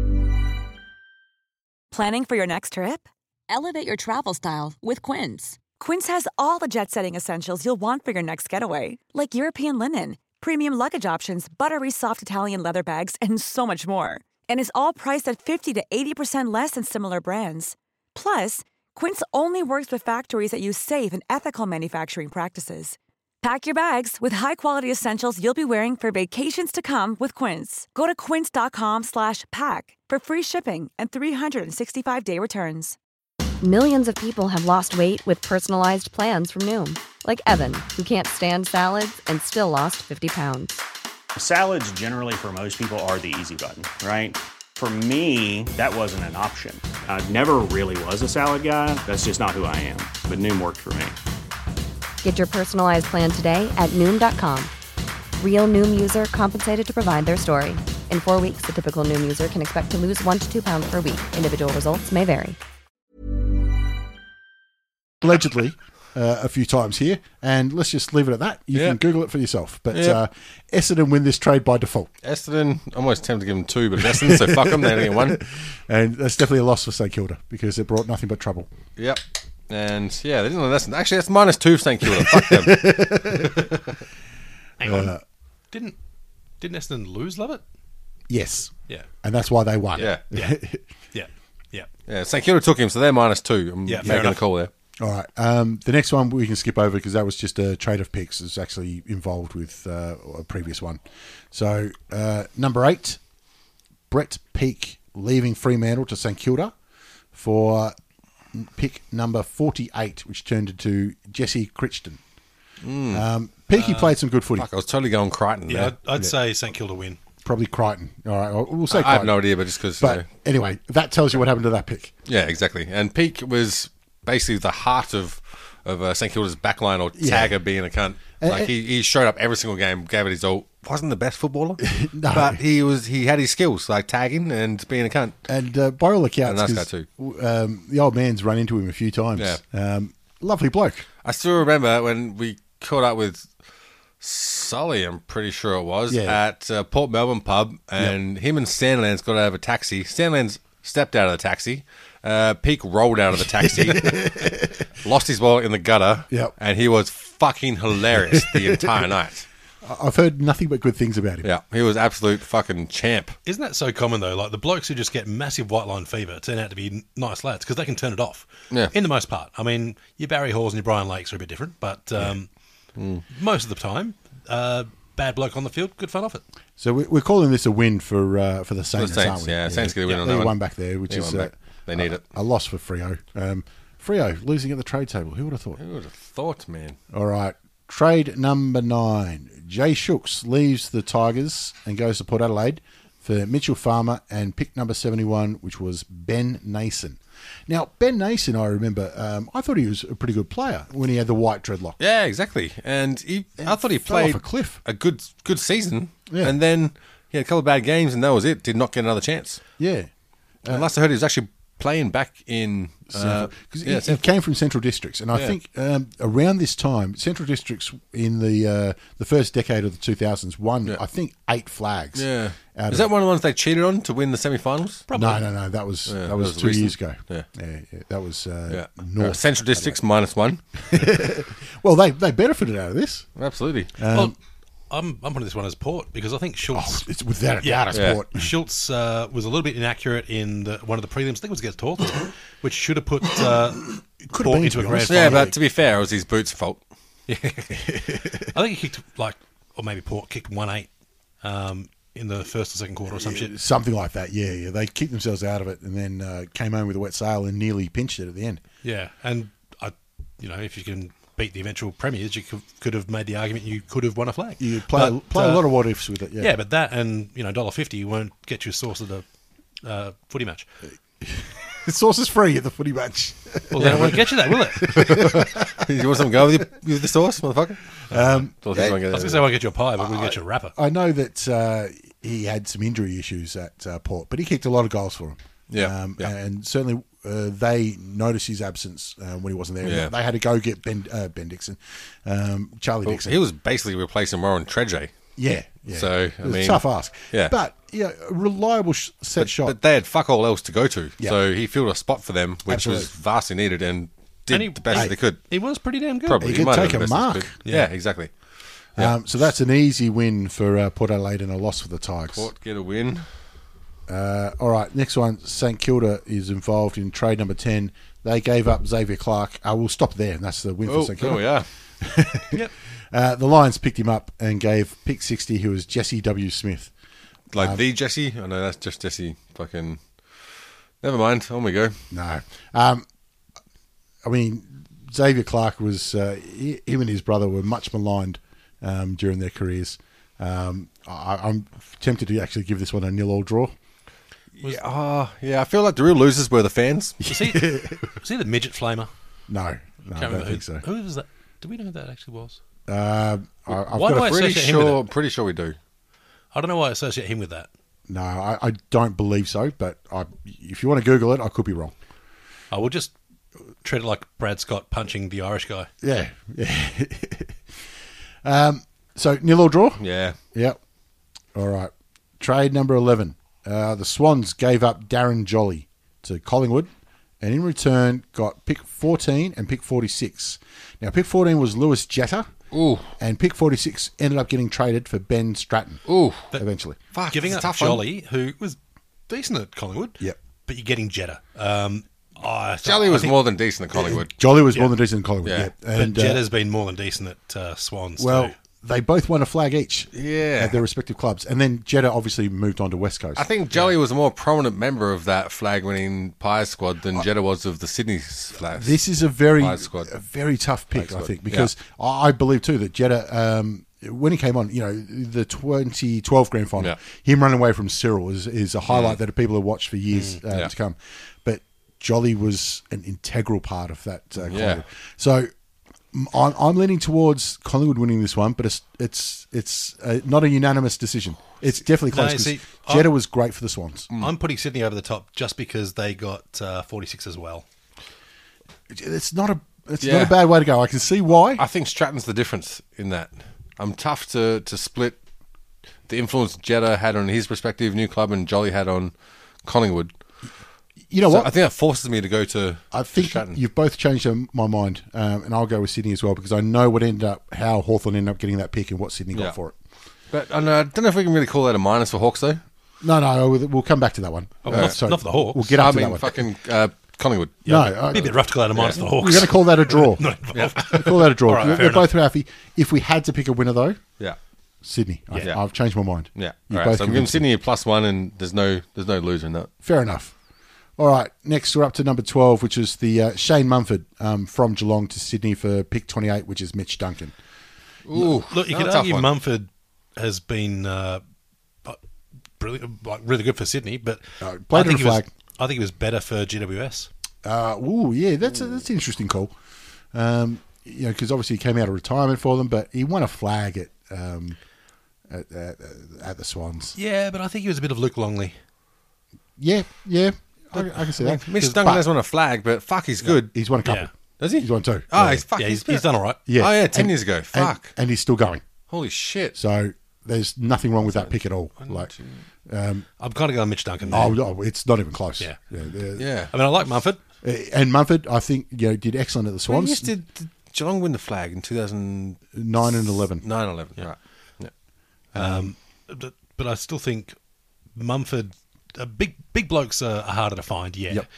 Planning for your next trip? Elevate your travel style with Quince. Quince has all the jet-setting essentials you'll want for your next getaway, like European linen, premium luggage options, buttery soft Italian leather bags, and so much more. And is all priced at fifty to eighty percent less than similar brands. Plus, Quince only works with factories that use safe and ethical manufacturing practices. Pack your bags with high-quality essentials you'll be wearing for vacations to come with Quince. Go to quince.com slash pack for free shipping and three sixty-five day returns. Millions of people have lost weight with personalized plans from Noom. Like Evan, who can't stand salads and still lost fifty pounds. Salads generally for most people are the easy button, right? For me, that wasn't an option. I never really was a salad guy. That's just not who I am. But Noom worked for me. Get your personalized plan today at Noom dot com. Real Noom user compensated to provide their story. In four weeks, the typical Noom user can expect to lose one to two pounds per week. Individual results may vary. allegedly uh, a few times here, and let's just leave it at that. You Yeah. can Google it for yourself. But Yeah. uh, Essendon win this trade by default, Essendon, I'm almost tempted to give them two, but Essendon, so fuck them, they only get one. and that's definitely a loss for St Kilda because it brought nothing but trouble. Yep. And yeah, they didn't learn lesson. Actually, that's minus two for St Kilda. Fuck them. Hang on. Didn't didn't Essendon lose Lovett? Yes, Yeah. and that's why they won. Yeah. Yeah. Yeah. Yeah. Yeah, St Kilda took him, so they're minus two. I'm Yeah, fair making a enough. call there. All right. Um, the next one we can skip over because that was just a trade of picks. It's actually involved with uh, a previous one. So uh, number eight, Brett Peake leaving Fremantle to St Kilda for pick number forty-eight, which turned into Jesse Crichton. Um, Peakey played some good footy. Fuck, I was totally going Crichton. Yeah, there. I'd, I'd say St Kilda win. Probably Crichton. All right. Well, we'll say I Crichton. have no idea, but just because. But anyway, that tells you what happened to that pick. yeah, exactly. And Peake was basically the heart of of uh, St Kilda's backline or Yeah. Tagger being a cunt. And- Like he, he showed up every single game, gave it his all. Wasn't the best footballer, No. but he was. He had his skills, like tagging and being a cunt. And uh, by all accounts, And nice 'cause, guy um, the old man's run into him a few times. Yeah. Um, lovely bloke. I still remember when we caught up with Sully, I'm pretty sure it was, Yeah. at uh, Port Melbourne pub, and him and Sandlands got out of a taxi. Sandlands stepped out of the taxi. Uh, Peak rolled out of the taxi, lost his wallet in the gutter, Yep. and he was fucking hilarious the entire night. I- I've heard nothing but good things about him. Yeah, he was absolute fucking champ. Isn't that so common though? Like the blokes who just get massive white line fever turn out to be n- nice lads because they can turn it off. Yeah. In the most part, I mean, your Barry Halls and your Brian Lakes are a bit different, but um, most of the time, uh, bad bloke on the field, good fun off it. So we, we're calling this a win for uh, for the Saints, Saints, aren't we? yeah, Saints get a win on they that one. won back there, which They is won uh, back. They need a, it. a loss for Freo. Um, Freo losing at the trade table. Who would have thought? Who would have thought, man? All right, trade number nine. Jay Shooks leaves the Tigers and goes to Port Adelaide for Mitchell Farmer and pick number seventy-one, which was Ben Nason. Now, Ben Nason, I remember, um, I thought he was a pretty good player when he had the white dreadlock. Yeah, exactly. And he, I thought he fell off played a cliff. a good good season, Yeah. and then he had a couple of bad games, and that was it. Did not get another chance. Yeah. and last I heard, he was actually playing back in uh, Because yeah, he, he came from Central Districts, and I Yeah. think um, around this time, Central Districts in the uh, the first decade of the two thousands won, Yeah. I think, eight flags. yeah. out Is of- that one of the ones they cheated on to win the semi-finals? No, no, no. That was Yeah, that was that was two recent. years ago. Yeah. yeah, yeah, that was uh, Yeah, North. Uh, Central Districts minus one. Well, they they benefited out of this. Absolutely. well, I'm I'm putting this one as Port because I think Schultz. It's without a Yeah. doubt a Yeah. sport. Schultz uh, was a little bit inaccurate in the, one of the prelims. I think it was against Hawthorn, which should have put uh, Could have Port been, into to a be grand honest. final. yeah, but to be fair, it was his boots' fault. I think he kicked like, or maybe Port kicked one eight um, in the first or second quarter or some shit. Something like that. Yeah, yeah. They kicked themselves out of it, and then uh, came home with a wet sail and nearly pinched it at the end. Yeah, and I, you know, if you can beat the eventual premiers, you could, could have made the argument you could have won a flag. You play But, play a uh, lot of what ifs with it. Yeah, Yeah, but that and you know, dollar fifty won't get you a source of the uh, footy match. the sauce is free at the footy match. Well, then it won't get you that, will it? You want something to go with, your, with the sauce, motherfucker? Um, Thought he was gonna get I was that. going to say I won't get you a pie, but we'll get you a wrapper. I know that uh, he had some injury issues at uh, Port, but he kicked a lot of goals for him. Yeah, um, yeah. and certainly uh, they noticed his absence uh, when he wasn't there. Yeah. They had to go get Ben uh, Ben Dixon, um, Charlie Well, Dixon. he was basically replacing Warren Treje. yeah, yeah. So, I it was mean- a tough ask. Yeah. but yeah, a reliable sh- set shot. But they had fuck all else to go to. Yeah. So he filled a spot for them, which was Absolutely. vastly needed, and did And he- the best hey, they could. He was pretty damn good. Probably. He could might have take been a the best mark. he could. Yeah, exactly. um, so that's an easy win for uh, Port Adelaide and a loss for the Tigers. Port get a win. Uh, all right, next one. St Kilda is involved in trade number ten. They gave up Xavier Clark. Uh, we'll stop there, and that's the win Oh, for St Kilda. there we are. Yep. Uh, the Lions picked him up and gave pick sixty, who was Jesse W. Smith. Like Um, the Jesse? I know that's just Jesse fucking... Never mind. On we go. No. Um, I mean, Xavier Clark was, uh, he, him and his brother were much maligned um, during their careers. Um, I, I'm tempted to actually give this one a nil-all draw. Yeah, oh, yeah, I feel like the real losers were the fans. Was he, was he the midget flamer? No, no, I Can't don't remember think who, so. who was that? Do we know who that actually was? Uh, I, I've Why got do a, I Pretty associate him with sure, it? pretty sure we do. I don't know why I associate him with that. no, I, I don't believe so, but I, if you want to Google it, I could be wrong. I will just treat it like Brad Scott punching the Irish guy. Yeah, yeah. um, so, nil-all draw? Yeah. Yep. All right. Trade number eleven. Uh, the Swans gave up Darren Jolly to Collingwood, and in return got pick fourteen and pick forty-six. Now, pick fourteen was Lewis Jetta, Ooh. and pick forty-six ended up getting traded for Ben Stratton. Ooh. Eventually. Fuck, Giving it's up a tough one. Jolly, who was decent at Collingwood. Yep. But you're getting Jetta. Um, I, Jolly I was think- more than decent at Collingwood. Jolly was more than decent in Collingwood. Yeah. Yep. But And, uh, Jetta's been more than decent at uh, Swans. well, too. they both won a flag each Yeah. at their respective clubs. And then Jetta obviously moved on to West Coast. I think Jolly was a more prominent member of that flag-winning Pies squad than Jetta was of the Sydney flags. This is a very, Flag squad. a very tough pick, Flag I squad. think, because I I believe too that Jetta, um, when he came on, you know, the twenty twelve grand final, Yeah. him running away from Cyril is, is a highlight that people have watched for years uh, Yeah. to come. But Jolly was an integral part of that. Uh, Yeah. Collingwood. So I'm, I'm leaning towards Collingwood winning this one, but it's it's it's uh, not a unanimous decision. It's definitely close No, because see, Jeddah I'm- was great for the Swans. I'm putting Sydney over the top just because they got uh, forty-six as well. It's not a it's Yeah. not a bad way to go. I can see why. I think Stratton's the difference in that. I'm tough to, to split the influence Jeddah had on his respective new club and Jolly had on Collingwood. You know So what? I think that forces me to go to, I to think Stratton. you've both changed um, my mind, um, and I'll go with Sydney as well because I know what ended up, how Hawthorn ended up getting that pick and what Sydney got Yeah. for it. But I, know, I don't know if we can really call that a minus for Hawks, though. No, no, we'll, we'll come back to that one. Oh, not- sorry. not for the Hawks. We'll get up I to mean, that one. fucking uh, Collingwood. No, It'd I- be a bit rough to call that a minus for the Hawks. we're going to call that a draw. Not involved. We'll call that a draw. All right, fair They're enough. both happy. If we had to pick a winner, though, Yeah. Sydney. I, Yeah. I've changed my mind. Yeah. You All right, both so I'm giving convinced me. Sydney a plus one, and there's no there's no loser in that. Fair enough. All right, next we're up to number twelve, which is the uh, Shane Mumford um, from Geelong to Sydney for pick twenty-eight, which is Mitch Duncan. Ooh, Look, you another could tough argue one. Mumford has been uh, brilliant, like really good for Sydney, but Uh, played I think on he was, flag. I think he was better for G W S. Uh, ooh, yeah, that's a, that's an interesting call. Um, you know, because obviously he came out of retirement for them, but he won a flag at um, at, at, at the Swans. Yeah, but I think he was a bit of Luke Longley. Yeah, yeah, I, I can see that. Mitch 'Cause- Duncan but has won a flag, but fuck, he's good. He's won a couple. Yeah. Does he? He's won two. Oh, Yeah. he's fuck. Yeah, he's, good. he's done all right. Yeah. Oh yeah, ten And- years ago. and- Fuck. and he's still going. Holy shit. So there's nothing wrong with that pick at all. Like, um, I'm kind of going Mitch Duncan there. oh, no, it's not even close. Yeah. yeah. Yeah. I mean, I like Mumford. Uh, And Mumford, I think, you know, did excellent at the When Swans. years did, did Geelong win the flag in two thousand Nine and eleven. nine eleven? Right. Yeah. Um, but, but I still think Mumford, uh, big big blokes are, are harder to find, yeah. Yep.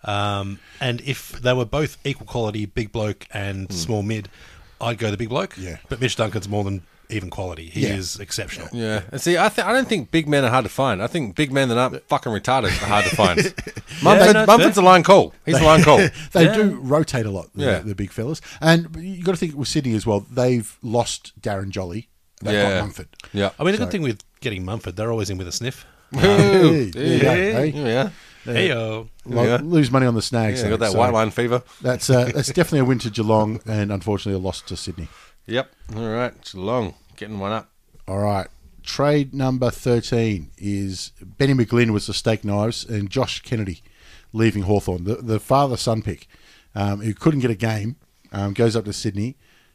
Um, and if they were both equal quality, big bloke and small mid, I'd go the big bloke. Yeah. But Mitch Duncan's more than even quality. He Yeah. is exceptional. Yeah. And see, I th- I don't think big men are hard to find. I think big men that aren't fucking retarded are hard to find. Mumford, no, it's Mumford's fair. a line call. He's a line call. They Yeah. do rotate a lot, the, Yeah. the big fellas. And you got to think with Sydney as well, they've lost Darren Jolly. They've Yeah. got Mumford. Yeah. I mean, the So- good thing with getting Mumford, they're always in with a sniff. Hey, there you go, Yeah. hey. Yeah. Hey-o. Lo- Yeah. Lose money on the snags. Yeah, though. got that So white line fever. That's, uh, that's definitely a win to Geelong and unfortunately a loss to Sydney. Yep. All right. Geelong getting one up. All right. Trade number thirteen is Benny McGlynn was the steak knives and Josh Kennedy leaving Hawthorn. The, the father-son pick um, who couldn't get a game um, goes up to Sydney.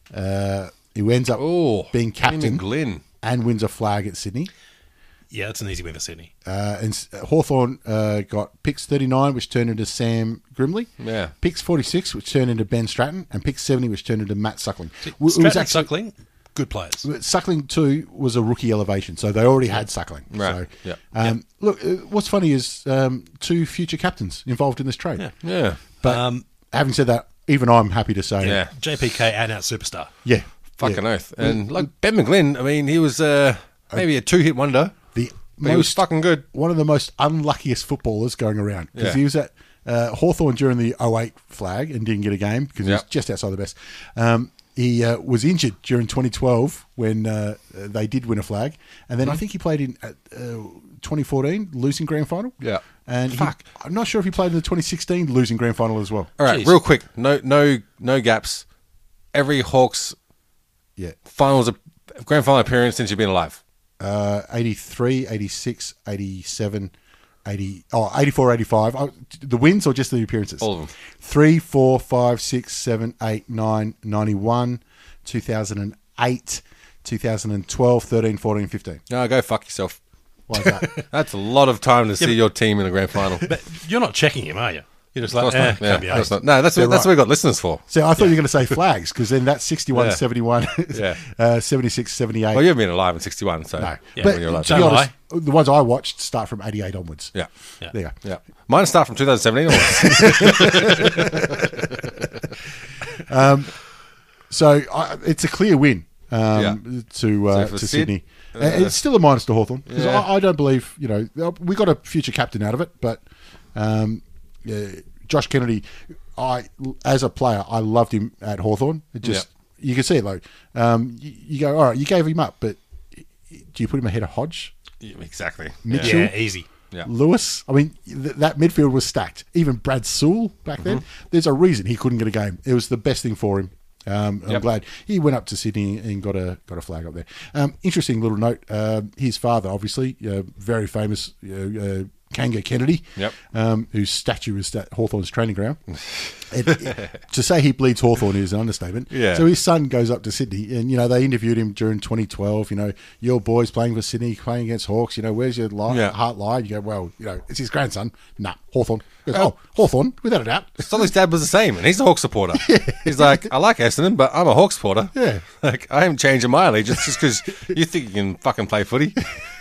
Uh, who ends up Oh, being captain Glenn. and wins a flag at Sydney. Yeah, it's an easy win for Sydney. Uh, and S- Hawthorn uh, got picks thirty-nine, which turned into Sam Grimley. Yeah. Picks forty-six, which turned into Ben Stratton. And picks seventy, which turned into Matt Suckling. W- it Stratton was and actually- Suckling, good players. Suckling too was a rookie elevation, so they already had Suckling. Right. So, Yeah. Um, Look, uh, what's funny is um, two future captains involved in this trade. Yeah. Yeah. But Um, having said that, even I'm happy to say, Yeah. J P K and out superstar. yeah, Fucking yeah. oath. And like Ben McGlynn, I mean, he was uh, maybe a two-hit wonder, the but he was most fucking good. one of the most unluckiest footballers going around because Yeah. he was at uh, Hawthorn during the oh eight flag and didn't get a game because he was Yeah. just outside the best. Um, he uh, was injured during twenty twelve when uh, they did win a flag, and then I think he played in uh, uh, twenty fourteen losing grand final. Yeah. and he- Fuck. I'm not sure if he played in the twenty sixteen losing grand final as well. All right, Jeez. real quick. No, no, no gaps. Every Hawks Yeah, finals, grand final appearance since you've been alive. uh, eighty-three, eighty-six, eighty-seven, eighty, oh, eighty-four, eighty-five. Oh, the wins or just the appearances? All of them. three, four, five, six, seven, eight, nine, ninety-one, two thousand eight, two thousand twelve, thirteen, fourteen, fifteen. No, go fuck yourself. Why is that? That's a lot of time to see your team in a grand final. But you're not checking him, are you? You're just Of like, course eh, not. Yeah, can't be of course arsed. not. No, that's They're what, that's right. what we got listeners for. So I thought you were going to say flags because then that's sixty-one, Yeah. seventy-one, Yeah. uh, seventy-six, seveneight. Well, you've been alive in sixty-one, so No. yeah, But when you're alive. to be Don't honest, the ones I watched start from eighty-eight onwards. Yeah, Yeah. There you go. yeah. Mine start from twenty seventeen onwards. So I, it's a clear win um, Yeah. to uh, So for to Sid, Sydney. uh, And it's still a minus to Hawthorn because Yeah. I, I don't believe, you know, we got a future captain out of it, but um, yeah, Josh Kennedy, I as a player, I loved him at Hawthorn. It just you can see it though. Um, you, you go, all right, you gave him up, but do you put him ahead of Hodge, Yeah, exactly. Mitchell, Yeah, easy. Yeah. Lewis? I mean, th- that midfield was stacked. Even Brad Sewell back then. Mm-hmm. There's a reason he couldn't get a game. It was the best thing for him. Um, I'm Yep. glad he went up to Sydney and got a got a flag up there. Um, interesting little note. Uh, his father, obviously, uh, very famous uh, uh, Kanga Kennedy, Yep. um, whose statue is at Hawthorn's training ground. It, it, to say he bleeds Hawthorn is an understatement. Yeah. So his son goes up to Sydney, and you know they interviewed him during twenty twelve. You know, your boy's playing for Sydney, playing against Hawks. You know, where's your li- Yeah. heart lie? You go, well, you know, it's his grandson. Nah, Hawthorn. He goes, oh, Hawthorn, without a doubt. Solly's dad was the same, and he's a Hawks supporter. He's like, I like Essendon, but I'm a Hawks supporter. Yeah. Like, I am changing my allegiance just because you think you can fucking play footy.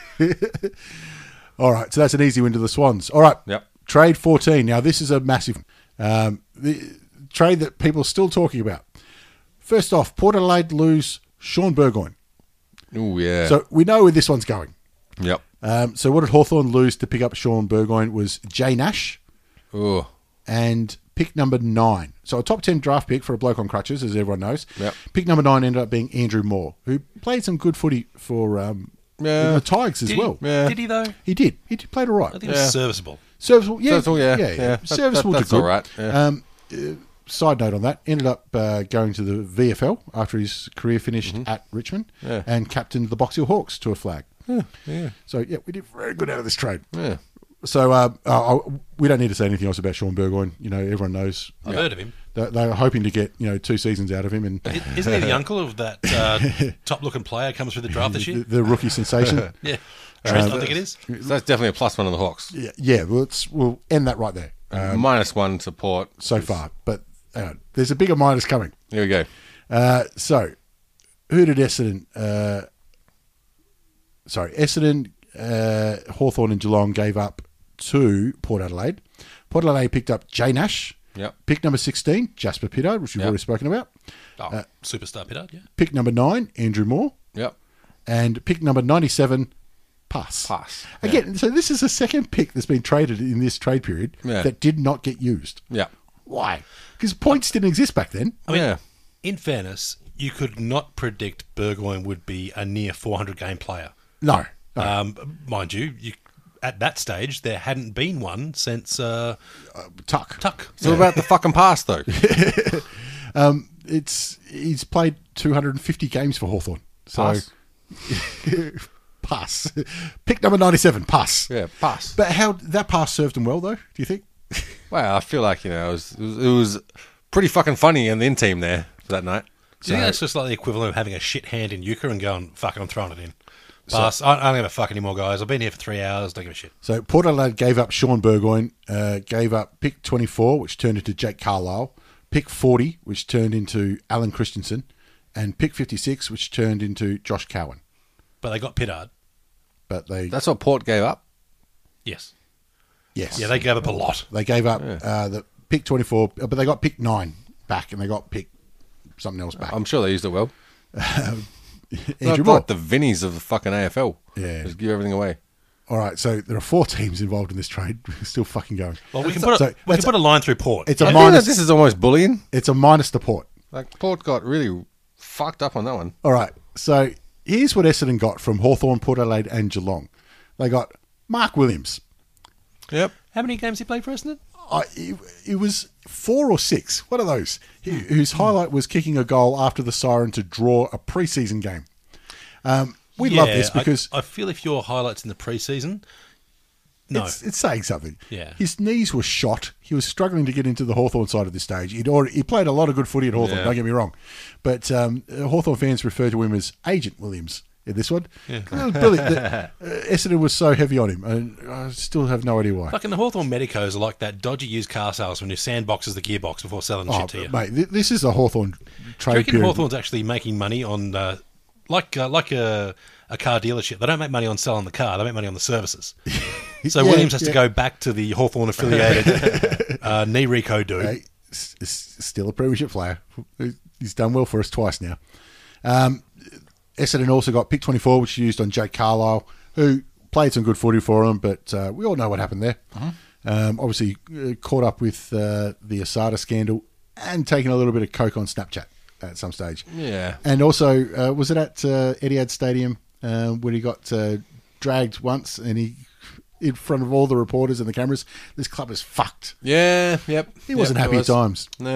All right, so that's an easy win to the Swans. All right, Yep. trade fourteen. Now, this is a massive um, the trade that people are still talking about. First off, Port Adelaide lose Sean Burgoyne. Oh, yeah. So we know where this one's going. yep. Um, so what did Hawthorn lose to pick up Sean Burgoyne was Jay Nash Oh, and pick number nine. So a top ten draft pick for a bloke on crutches, as everyone knows. Yep. Pick number nine ended up being Andrew Moore, who played some good footy for um, Yeah. the Tigers as Did well. He, Yeah. Did he, though? He did. He did played all right. I think it was Yeah. serviceable. Serviceable, yeah, Serviceable, yeah, yeah, yeah. That- Serviceable that- to that's good. all right, yeah. Um, uh, side note on that: ended up uh, going to the V F L after his career finished at Richmond, Yeah. and captained the Box Hill Hawks to a flag. yeah. So yeah, we did very good out of this trade. Yeah. So uh, uh, we don't need to say anything else about Sean Burgoyne. You know, everyone knows. I've heard of him. They, they were hoping to get you know two seasons out of him, and I- Isn't he the uncle of that uh, top-looking player comes through the draft this the, year? the rookie sensation. Yeah. Trent, I think it is. So that's definitely a plus one on the Hawks. yeah, yeah. Well, let's, we'll end that right there. Um, Minus one support. so far, but uh, there's a bigger minus coming. Here we go. Uh, so, who did Essendon? Uh, sorry, Essendon, uh, Hawthorn, and Geelong gave up to Port Adelaide. Port Adelaide picked up Jay Nash. Yep. Pick number sixteen, Jasper Pittard, which we've Yep. already spoken about. Oh, superstar Pittard, yeah. Pick number nine, Andrew Moore. Yep. And pick number ninety-seven, Pass. Pass. Again, so this is the second pick that's been traded in this trade period Yeah. that did not get used. Yeah. Why? Because points didn't exist back then. I mean, Yeah. in fairness, you could not predict Burgoyne would be a near four hundred game player. No. no. Um, mind you, you, at that stage, there hadn't been one since uh, Tuck. Tuck. So what about the fucking pass, though? It's he's played two hundred fifty games for Hawthorn. So Pass. pass. Pick number ninety-seven, pass. Yeah, pass. But how that pass served him well though, do you think? Well, I feel like, you know, it was, it was, it was pretty fucking funny in the in team there for that night. Do you think that's just like the equivalent of having a shit hand in euchre and going, fuck it, I'm throwing it in? Pass. I, I don't give a fuck anymore, guys. I've been here for three hours. Don't give a shit. So Port Adelaide gave up Sean Burgoyne, uh, gave up pick twenty-four, which turned into Jake Carlisle, pick forty, which turned into Alan Christensen, and pick fifty-six, which turned into Josh Cowan. But they got Pittard. But they That's what Port gave up. Yes. yes. Yeah, they gave up a lot. They gave up uh, the pick twenty-four, but they got pick nine back, and they got pick something else back. I'm sure they used it well. Andrew Not Moore. like the Vinnies of the fucking A F L. Yeah. Just give everything away. All right, so there are four teams involved in this trade. We're still fucking going. Well, we can put a, So we can that's- put a line through Port. It's I a feel minus. that this is almost bullying. It's a minus to Port. Like, Port got really fucked up on that one. All right, so here's what Essendon got from Hawthorn, Port Adelaide, and Geelong. They got Mark Williams. Yep. How many games he played for Essendon? I, it, it was four or six. What are those? He, whose highlight was kicking a goal after the siren to draw a preseason game. Um, we love Yeah, this because I, I feel if your highlights in the preseason, no. it's, it's saying something. Yeah. His knees were shot. He was struggling to get into the Hawthorn side of this stage. He'd already, he played a lot of good footy at Hawthorn, Yeah. don't get me wrong. But um, Hawthorn fans refer to him as Agent Williams in this one. Yeah. It was brilliant. The, uh, Essendon was so heavy on him, and I still have no idea why. Fucking the Hawthorn Medicos are like that dodgy used car salesman who sandboxes the gearbox before selling Oh, shit to you. mate, th- this is a Hawthorn Do you trade reckon period. Hawthorn's actually making money on, uh, like uh, like a, a car dealership? They don't make money on selling the car, they make money on the services. So Yeah, Williams has yeah. to go back to the Hawthorn affiliated uh, knee Rico dude. Hey, s- s- still a premiership player. He's done well for us twice now. Um, Essendon also got pick twenty-four, which he used on Jake Carlisle, who played some good footy for him, but uh, we all know what happened there. Um, obviously, uh, caught up with uh, the Asada scandal and taking a little bit of coke on Snapchat at some stage. Yeah. And also, uh, was it at uh, Etihad Stadium uh, where he got uh, dragged once and he, in front of all the reporters and the cameras, this club is fucked. Yeah, yep. He wasn't Yep, happy it at was. times. No.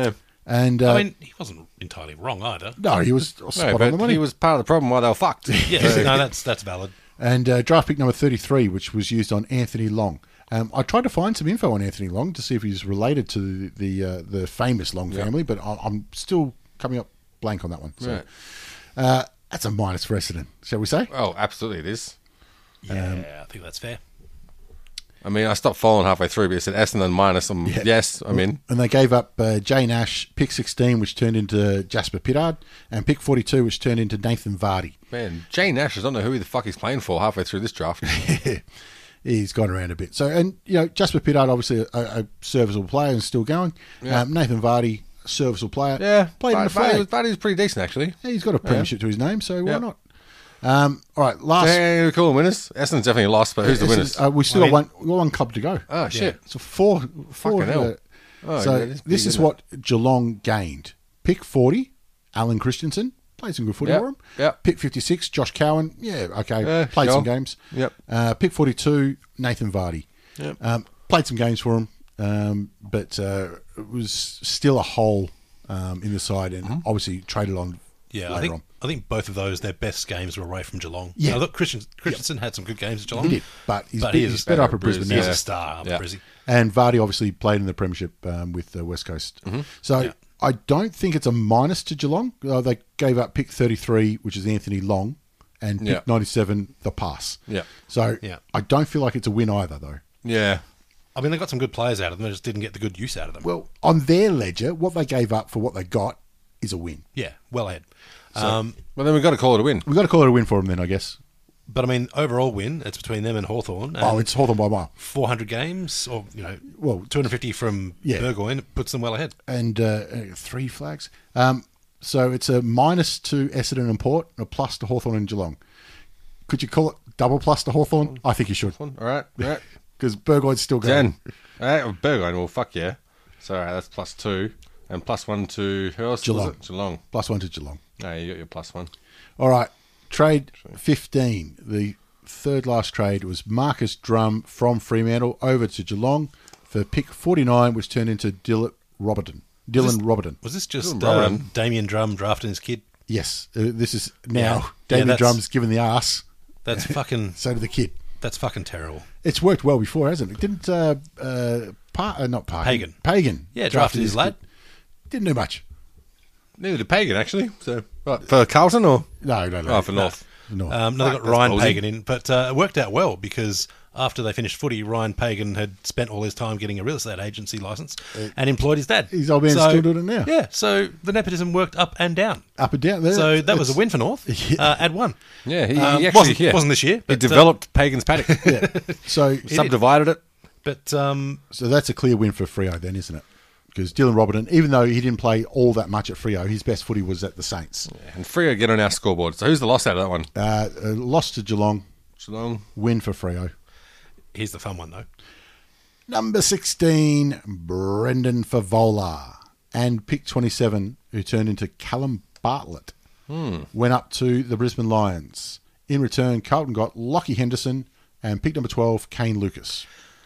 And uh, I mean, he wasn't entirely wrong either. no, he was spot No, on but the money. he was part of the problem why they were fucked. Yeah, no, that's that's valid. And uh, draft pick number thirty-three, which was used on Anthony Long. Um, I tried to find some info on Anthony Long to see if he's related to the the, uh, the famous Long family, but I- I'm still coming up blank on that one. So Right. uh, that's a minus for Essendon, shall we say? Oh, absolutely, it is. Yeah, I think that's fair. I mean, I stopped following halfway through, but it said Essendon minus. Um, Yes, I mean, And they gave up uh, Jay Nash, pick sixteen, which turned into Jasper Pittard, and pick forty-two, which turned into Nathan Vardy. man, Jay Nash, I don't know who the fuck he's playing for halfway through this draft. He's gone around a bit. So, and, you know, Jasper Pittard, obviously a, a serviceable player and still going. Yeah. Um, Nathan Vardy, serviceable player. Yeah, Played in the Vardy flag. was, Vardy was pretty decent, actually. Yeah, he's got a premiership to his name, so why Yeah. not? Um, all right, So, last. hey, cool winners. Essendon's definitely lost, but who's the this winners? is- uh, we've still I mean- got one, we've got one club to go. oh, shit. So four, four. Fucking hell. uh, Oh, so yeah, it is big, this is isn't what Geelong gained. Pick forty, Alan Christensen. Played some good footy Yep, for him. yep. Pick fifty-six, Josh Cowan. Yeah, okay. Yeah, played sure. some games. Yep. Uh, pick forty-two, Nathan Vardy. Yep. Um, played some games for him, um, but uh, it was still a hole um, in the side, and Mm-hmm. obviously traded on. Yeah, later I think on. I think both of those their best games were away from Geelong. Yeah. I thought Christian, Christensen had some good games at Geelong. He did, but he's, But be- he is he's better up at better at Brisbane Brisbane. now. He's a star up Yeah. at Brizzy. And Vardy obviously played in the premiership um, with the West Coast. Mm-hmm. So Yeah. I don't think it's a minus to Geelong. Uh, they gave up pick thirty-three, which is Anthony Long, and pick Yeah. ninety-seven, the pass. Yeah. So Yeah. I don't feel like it's a win either, though. Yeah. I mean, they got some good players out of them. They just didn't get the good use out of them. Well, on their ledger, what they gave up for what they got is a win. yeah, well ahead. Um, Well, then we've got to call it a win. We've got to call it a win for them then, I guess. but I mean, overall win, it's between them and Hawthorn. Oh, it's Hawthorn by a mile. four hundred games, or, you know, Well, two hundred fifty from yeah. Burgoyne puts them well ahead. And uh, uh, three flags. Um, so it's a minus to Essendon and Port, and a plus to Hawthorn and Geelong. Could you call it double plus to Hawthorn? I think you should. All right. All right. Because Burgoyne's still going. Ten. All right. Well, Burgoyne, well, fuck yeah. So, all right, that's plus two. And plus one to who else? was Geelong. it? Geelong. Plus one to Geelong. No, you got your plus one. All right. Trade fifteen. The third last trade was Marcus Drum from Fremantle over to Geelong for pick forty-nine, which turned into Dylan Robertson. Dylan Robertson. Was this just Dylan Robertson. um, Damien Drum drafting his kid? Yes. Uh, this is now Yeah. Yeah, Damien that's- Drum's given the ass. That's fucking. So to the kid. That's fucking terrible. It's worked well before, hasn't it? Didn't uh, uh, pa- uh not Parkin, Pagan. Pagan. Yeah, drafted his lad. kid. Didn't do much. Neither did Pagan, actually. So, what, for Carlton or? No, no, no. Oh, for North. No. Um, no, they Fuck, got Ryan that's ballsy. Pagan in, but uh, it worked out well because after they finished footy, Ryan Pagan had spent all his time getting a real estate agency license and employed his dad. His old man's still doing it now. Yeah, so the nepotism worked up and down. Up and down there. So that was a It's- win for North. Yeah. Uh, add one. Yeah, he, Um, he actually wasn't, yeah. wasn't this year. He But, uh, developed Pagan's paddock. Yeah. So, Subdivided it. but um, so that's a clear win for Freo then, isn't it? Because Dylan Robertson, even though he didn't play all that much at Freo, his best footy was at the Saints. And Freo get on our scoreboard. So who's the loss out of that one? Uh, uh, lost to Geelong, Geelong. win for Freo. here's the fun one though. Number sixteen, Brendan Favola. And pick twenty-seven, who turned into Callum Bartlett, Hmm. went up to the Brisbane Lions. In return, Carlton got Lockie Henderson and pick number twelve, Kane Lucas.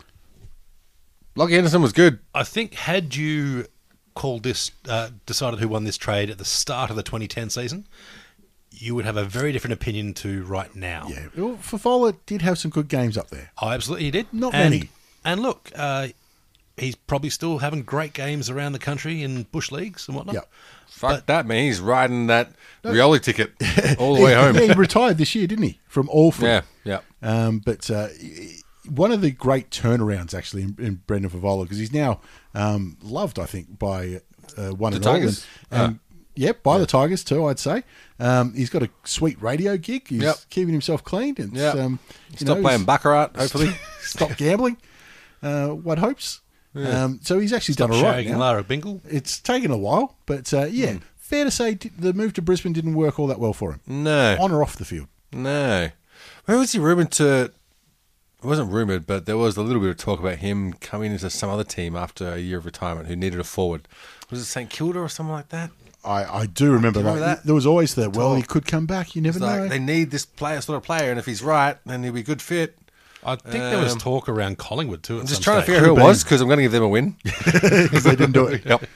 Lockie Henderson was good. I think had you called this, uh, decided who won this trade at the start of the twenty ten season, you would have a very different opinion to right now. Yeah, well, Favola did have some good games up there. Oh, absolutely, he did. Not and, many. And look, uh, he's probably still having great games around the country in bush leagues and whatnot. Yep. Fuck that, man. He's riding that Rioli ticket all the way home. Yeah, he retired this year, didn't he? From Alfred. Yeah, yeah. Um, but uh, one of the great turnarounds, actually, in, in Brendan Favola, because he's now um, loved, I think, by uh, one The and all. Tigers? And, and, Yep, by the Tigers too, I'd say. Um, he's got a sweet radio gig. He's Yep. keeping himself clean. It's, Yep. um, you Stop know, playing he's- baccarat, hopefully. Stop gambling. Uh, what hopes? Yeah. Um, so he's actually Stop done all right shagging now. Lara Bingle. It's taken a while, but uh, yeah, Hmm. fair to say di- the move to Brisbane didn't work all that well for him. No. On or off the field. No. Where was he rumoured to... It wasn't rumoured, but there was a little bit of talk about him coming into some other team after a year of retirement who needed a forward. Was it St Kilda or something like that? I, I do remember, Do you remember that. that? There was always the, well, Talk. he could come back. You never It's know. like, they need this player, sort of player, and if he's right, then he'll be a good fit. I think there was Um, talk around Collingwood too. At I'm just some trying to stage. figure out who it Could've was been. because I'm going to give them a win. Because they didn't do it. Yep.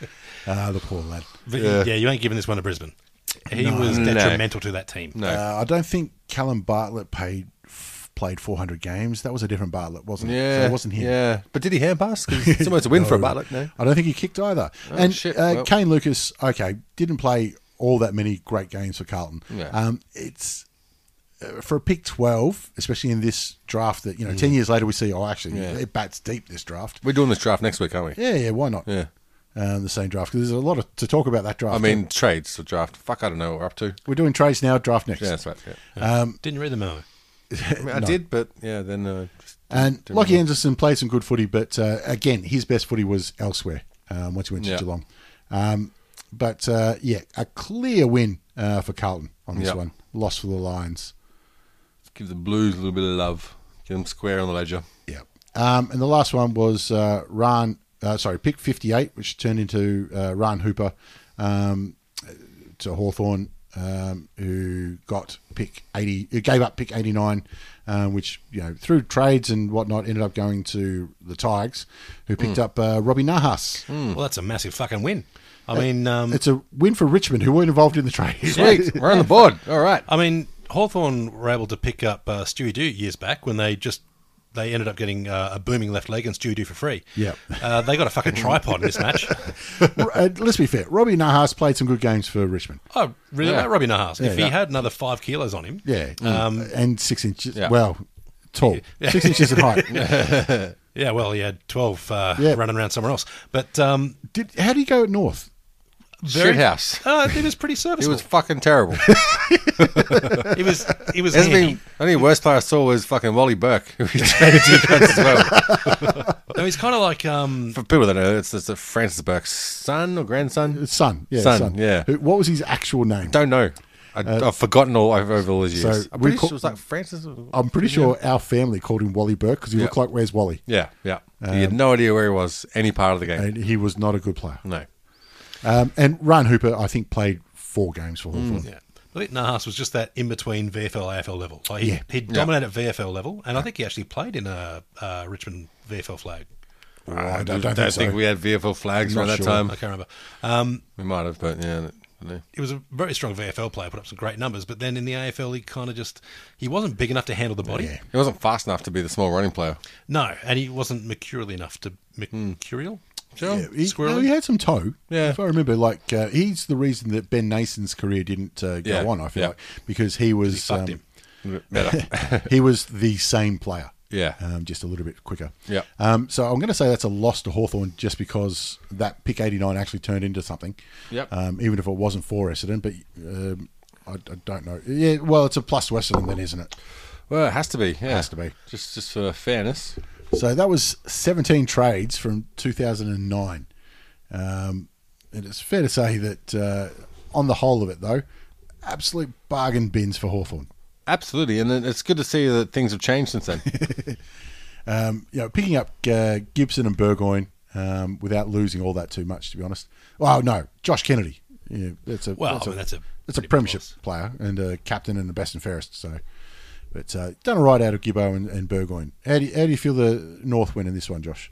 Ah, the poor lad. But Yeah. yeah. you ain't giving this one to Brisbane. He No. was No. detrimental to that team. No. Uh, I don't think Callum Bartlett paid, f- played four hundred games. That was a different Bartlett, wasn't it? Yeah, So it wasn't him. Yeah, but did he hand pass? Because it's almost a win for a No. Bartlett. No. I don't think he kicked either. Oh, and shit. uh, Well- Kane Lucas, okay, didn't play all that many great games for Carlton. Yeah. Um, it's uh, for a pick twelve, especially in this draft that, you know, ten years later we see, oh, actually, Yeah. it bats deep, this draft. We're doing this draft next week, aren't we? Yeah, yeah, why not? Yeah. Um, the same draft, because there's a lot of, to talk about that draft. I mean, trades or draft. Fuck, I don't know what we're up to. we're doing trades now, draft next. Yeah, that's right. Yeah. Um, Didn't you read the memo? I, mean, I No. did, but yeah, then. Uh, just And didn't Lockie really- Anderson played some good footy, but uh, again, his best footy was elsewhere um, once he went to Yeah. Geelong. Um, but uh, yeah, a clear win uh, for Carlton on this Yep. one. Loss for the Lions. give the Blues a little bit of love. Get them square on the ledger. Yeah. Um, and the last one was uh, Ran, uh, sorry, pick fifty-eight, which turned into uh, Ran Hooper um, to Hawthorn, um, who got pick eighty, who gave up pick eighty-nine, um, which, you know, through trades and whatnot, ended up going to the Tigers, who picked up uh, Robbie Nahas. Well, that's a massive fucking win. I mean, um, It's a win for Richmond, who weren't involved in the trade. Sweet, we're on the board. All right. I mean, Hawthorn were able to pick up uh, Stewie Dew years back when they just they ended up getting uh, a booming left leg and Stewie Dew for free. Yeah. uh, they got a fucking tripod in this match. Uh, let's be fair. Robbie Nahas played some good games for Richmond. Oh, really? Yeah. About Robbie Nahas. Yeah, if he yeah. had another five kilos on him, Yeah. Um, and six inches. Yeah. Well, tall. Six inches in height. yeah, well, he had twelve uh, Yeah. running around somewhere else. But um, Did, how do you go at North? Shit house. uh, it was pretty It serviceable. was fucking terrible. It was. It was. Hasn't handy. been, only worst player I saw was fucking Wally Burke, who we traded to as well. No, he's kind of like um, For people that know, it's, it's Francis Burke's son or grandson. Son. Yeah, Son, son. yeah. Who, what was his actual name? Don't know. I, I've forgotten all over, over all these so years. I'm we pretty call- sure it was like Francis. or- I'm pretty sure our family called him Wally Burke because he Yeah. looked like, where's Wally? Yeah, yeah. he had no idea where he was any part of the game. And he was not a good player. No. Um, and Ran Hooper, I think, played four games for Hawthorn. yeah. I think Nahas was just that in between V F L A F L level. Like he Yeah. he dominated at V F L level, and I think he actually played in a uh, Richmond V F L flag. Oh, I don't, I don't don't think, so. we had V F L flags Not around that sure. time. I can't remember. Um, We might have, but yeah. No. he was a very strong V F L player, put up some great numbers, but then in the A F L he kind of just he wasn't big enough to handle the body. Yeah. He wasn't fast enough to be the small running player. No, and he wasn't mercurial enough to mercurial. Sure. Yeah, he, Squirrely? no, he had some toe. Yeah. If I remember, like, uh, he's the reason that Ben Nason's career didn't uh, go Yeah. on, I feel Yeah. like, because he was fucked um, him. Better. he was the same player. Yeah. Um, just a little bit quicker. Yeah. Um, so I'm going to say that's a loss to Hawthorn just because that pick eighty-nine actually turned into something. Yep. Um, even if it wasn't for Essendon, but um, I, I don't know. Yeah, well, it's a plus to Essendon then, isn't it? Well, it has to be. Yeah. Has to be. Just, just for fairness. So that was seventeen trades from two thousand nine. Um, and it's fair to say that uh, on the whole of it, though, absolute bargain bins for Hawthorn. Absolutely, and then it's good to see that things have changed since then. Um, you know, picking up uh, Gibson and Burgoyne um, without losing all that too much, to be honest. Well, no, Josh Kennedy. Yeah, that's a Well, that's I mean, that's a that's a pretty big premiership loss. player and a captain and the best and fairest. So, but uh, done all right out of Gibbo and, and Burgoyne. How do you, how do you feel the North win in this one, Josh?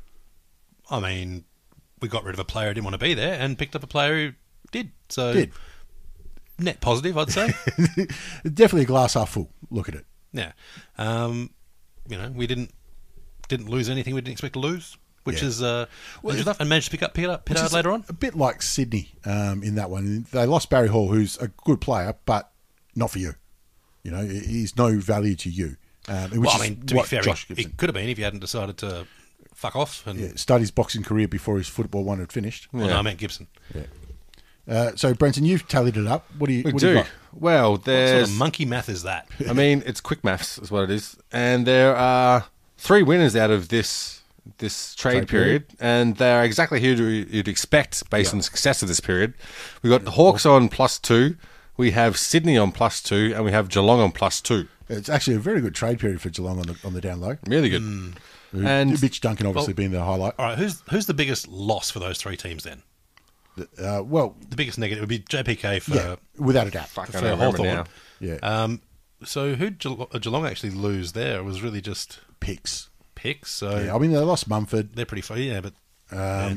I mean, we got rid of a player who didn't want to be there and picked up a player who did. So Did. net positive, I'd say. Definitely a glass half full. Look at it. Yeah, um, you know, we didn't didn't lose anything we didn't expect to lose, which Yeah. is uh, Well, well, enough, and managed to pick up Pitt, Which Pittard is later on. A bit like Sydney um, in that one. They lost Barry Hall, who's a good player, but not for you. You know, he's no value to you. Um, which Well, I is mean, to be what fair, Josh it, Gibson it could have been if you hadn't decided to fuck off. And yeah, started his boxing career before his football one had finished. well, no, I meant Gibson. Uh, so, Brenton, you've tallied it up. What do you? We what do you do. got? Well, What sort there's. of monkey math is that? I mean, it's quick maths, is what it is, and there are three winners out of this this trade, Trade period, period. and they are exactly who you- you'd expect based on the success of this period. We got the Hawks on plus two, we have Sydney on plus two, and we have Geelong on plus two. It's actually a very good trade period for Geelong on the on the down low. Really good. And And Mitch Duncan obviously Well- being the highlight. All right, who's who's the biggest loss for those three teams then? Uh, well, The biggest negative would be J P K for yeah, without a doubt. fuck, I for don't remember Hawthorn. now. Yeah, Um, so who Geelong, Geelong actually lose there? It was really just picks. picks. So Yeah, I mean they lost Mumford. they're pretty far. Yeah, but Um,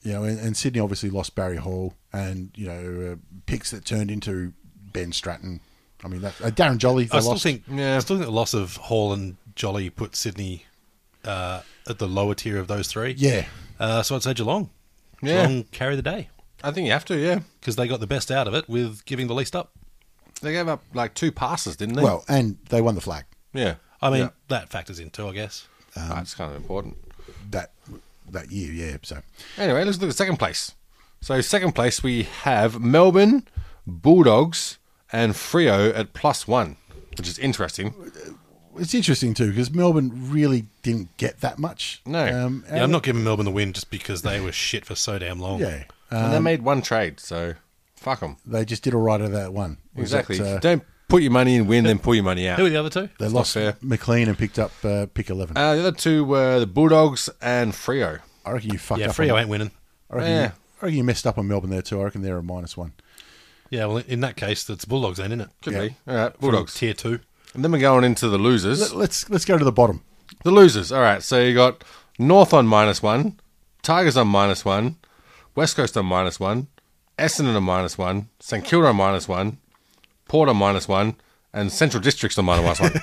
You know, and, and Sydney obviously lost Barry Hall, and you know, uh, picks that turned into Ben Stratton. I mean, that, uh, Darren Jolly. They I still lost. think, yeah, I still think the loss of Hall and Jolly put Sydney uh, at the lower tier of those three. Yeah. Uh, so I'd say Geelong. Yeah. Geelong carry the day I think you have to, yeah. because they got the best out of it with giving the least up. They gave up like two passes, didn't they? Well, and they won the flag. yeah. I mean, Yeah. that factors in too, I guess. That's kind of important. That that year, yeah. So Anyway, let's look at second place. So second place we have Melbourne, Bulldogs, and Freo at plus one, which is interesting. it's interesting too because Melbourne really didn't get that much. No. Um, Yeah, I'm not giving Melbourne the win just because they were shit for so damn long. Yeah. and they made one trade, so fuck them. They just did all right out of that one. Was Exactly. that, If uh, you don't put your money in, win, then pull your money out. Who are the other two? they It's lost not fair. McLean and picked up uh, pick eleven. Uh, the other two were the Bulldogs and Freo. I reckon you fucked Yeah, up. Freo on, ain't winning. I reckon, Yeah. you, I reckon you messed up on Melbourne there too. I reckon they're a minus one. Yeah, well, in that case, that's Bulldogs then, isn't it? Could Yeah. be. All right, From Bulldogs. tier two. And then we're going into the losers. Let, let's let's go to the bottom. The losers. All right. So you got North on minus one, Tigers on minus one, West Coast on minus one, Essendon on minus one, St Kilda on minus one, Port on minus one, and Central Districts on minus one.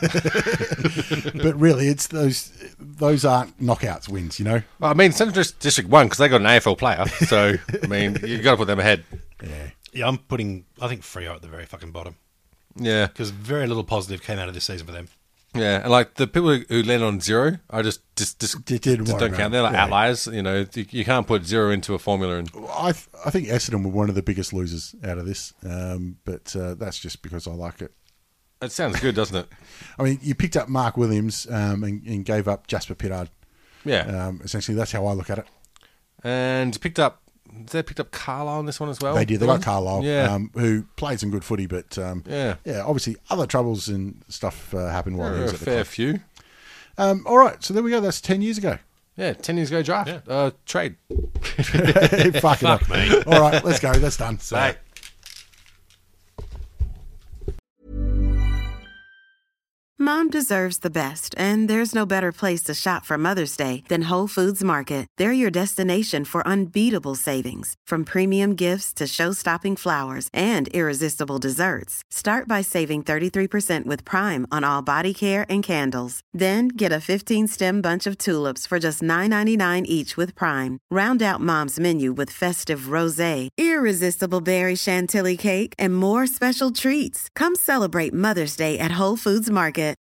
But really, it's those those aren't knockouts wins. You know. Well, I mean, Central Dis- District won because they got an A F L player. So I mean, you got to put them ahead. Yeah. Yeah, I'm putting, I think, Freo at the very fucking bottom Yeah, because very little positive came out of this season for them. yeah. And like the people who land on zero, I just just just, Did- didn't just worry don't about count. They're like it. Yeah. outliers. You know, you, you can't put zero into a formula. And I th- I think Essendon were one of the biggest losers out of this, um, but uh, that's just because I like it. it sounds good, doesn't it? I mean, you picked up Mark Williams um, and, and gave up Jasper Pittard. Yeah. Um, essentially, that's how I look at it. And picked up. They picked up Carlisle on this one as well. They did. They got Carlisle, Yeah. um, who played some good footy, but um, Yeah. yeah, obviously other troubles and stuff uh, happened while There he were was a at the fair club. few. Um, all right, so there we go. That's ten years ago. Yeah, ten years ago draft. Yeah. Uh, trade. Fuck it up. me. All right, let's go. That's done. Right. Mom deserves the best, and there's no better place to shop for Mother's Day than Whole Foods Market. They're your destination for unbeatable savings, from premium gifts to show-stopping flowers and irresistible desserts. Start by saving thirty-three percent with Prime on all body care and candles. Then get a fifteen-stem bunch of tulips for just nine ninety-nine each with Prime. Round out Mom's menu with festive rosé, irresistible berry chantilly cake, and more special treats. Come celebrate Mother's Day at Whole Foods Market.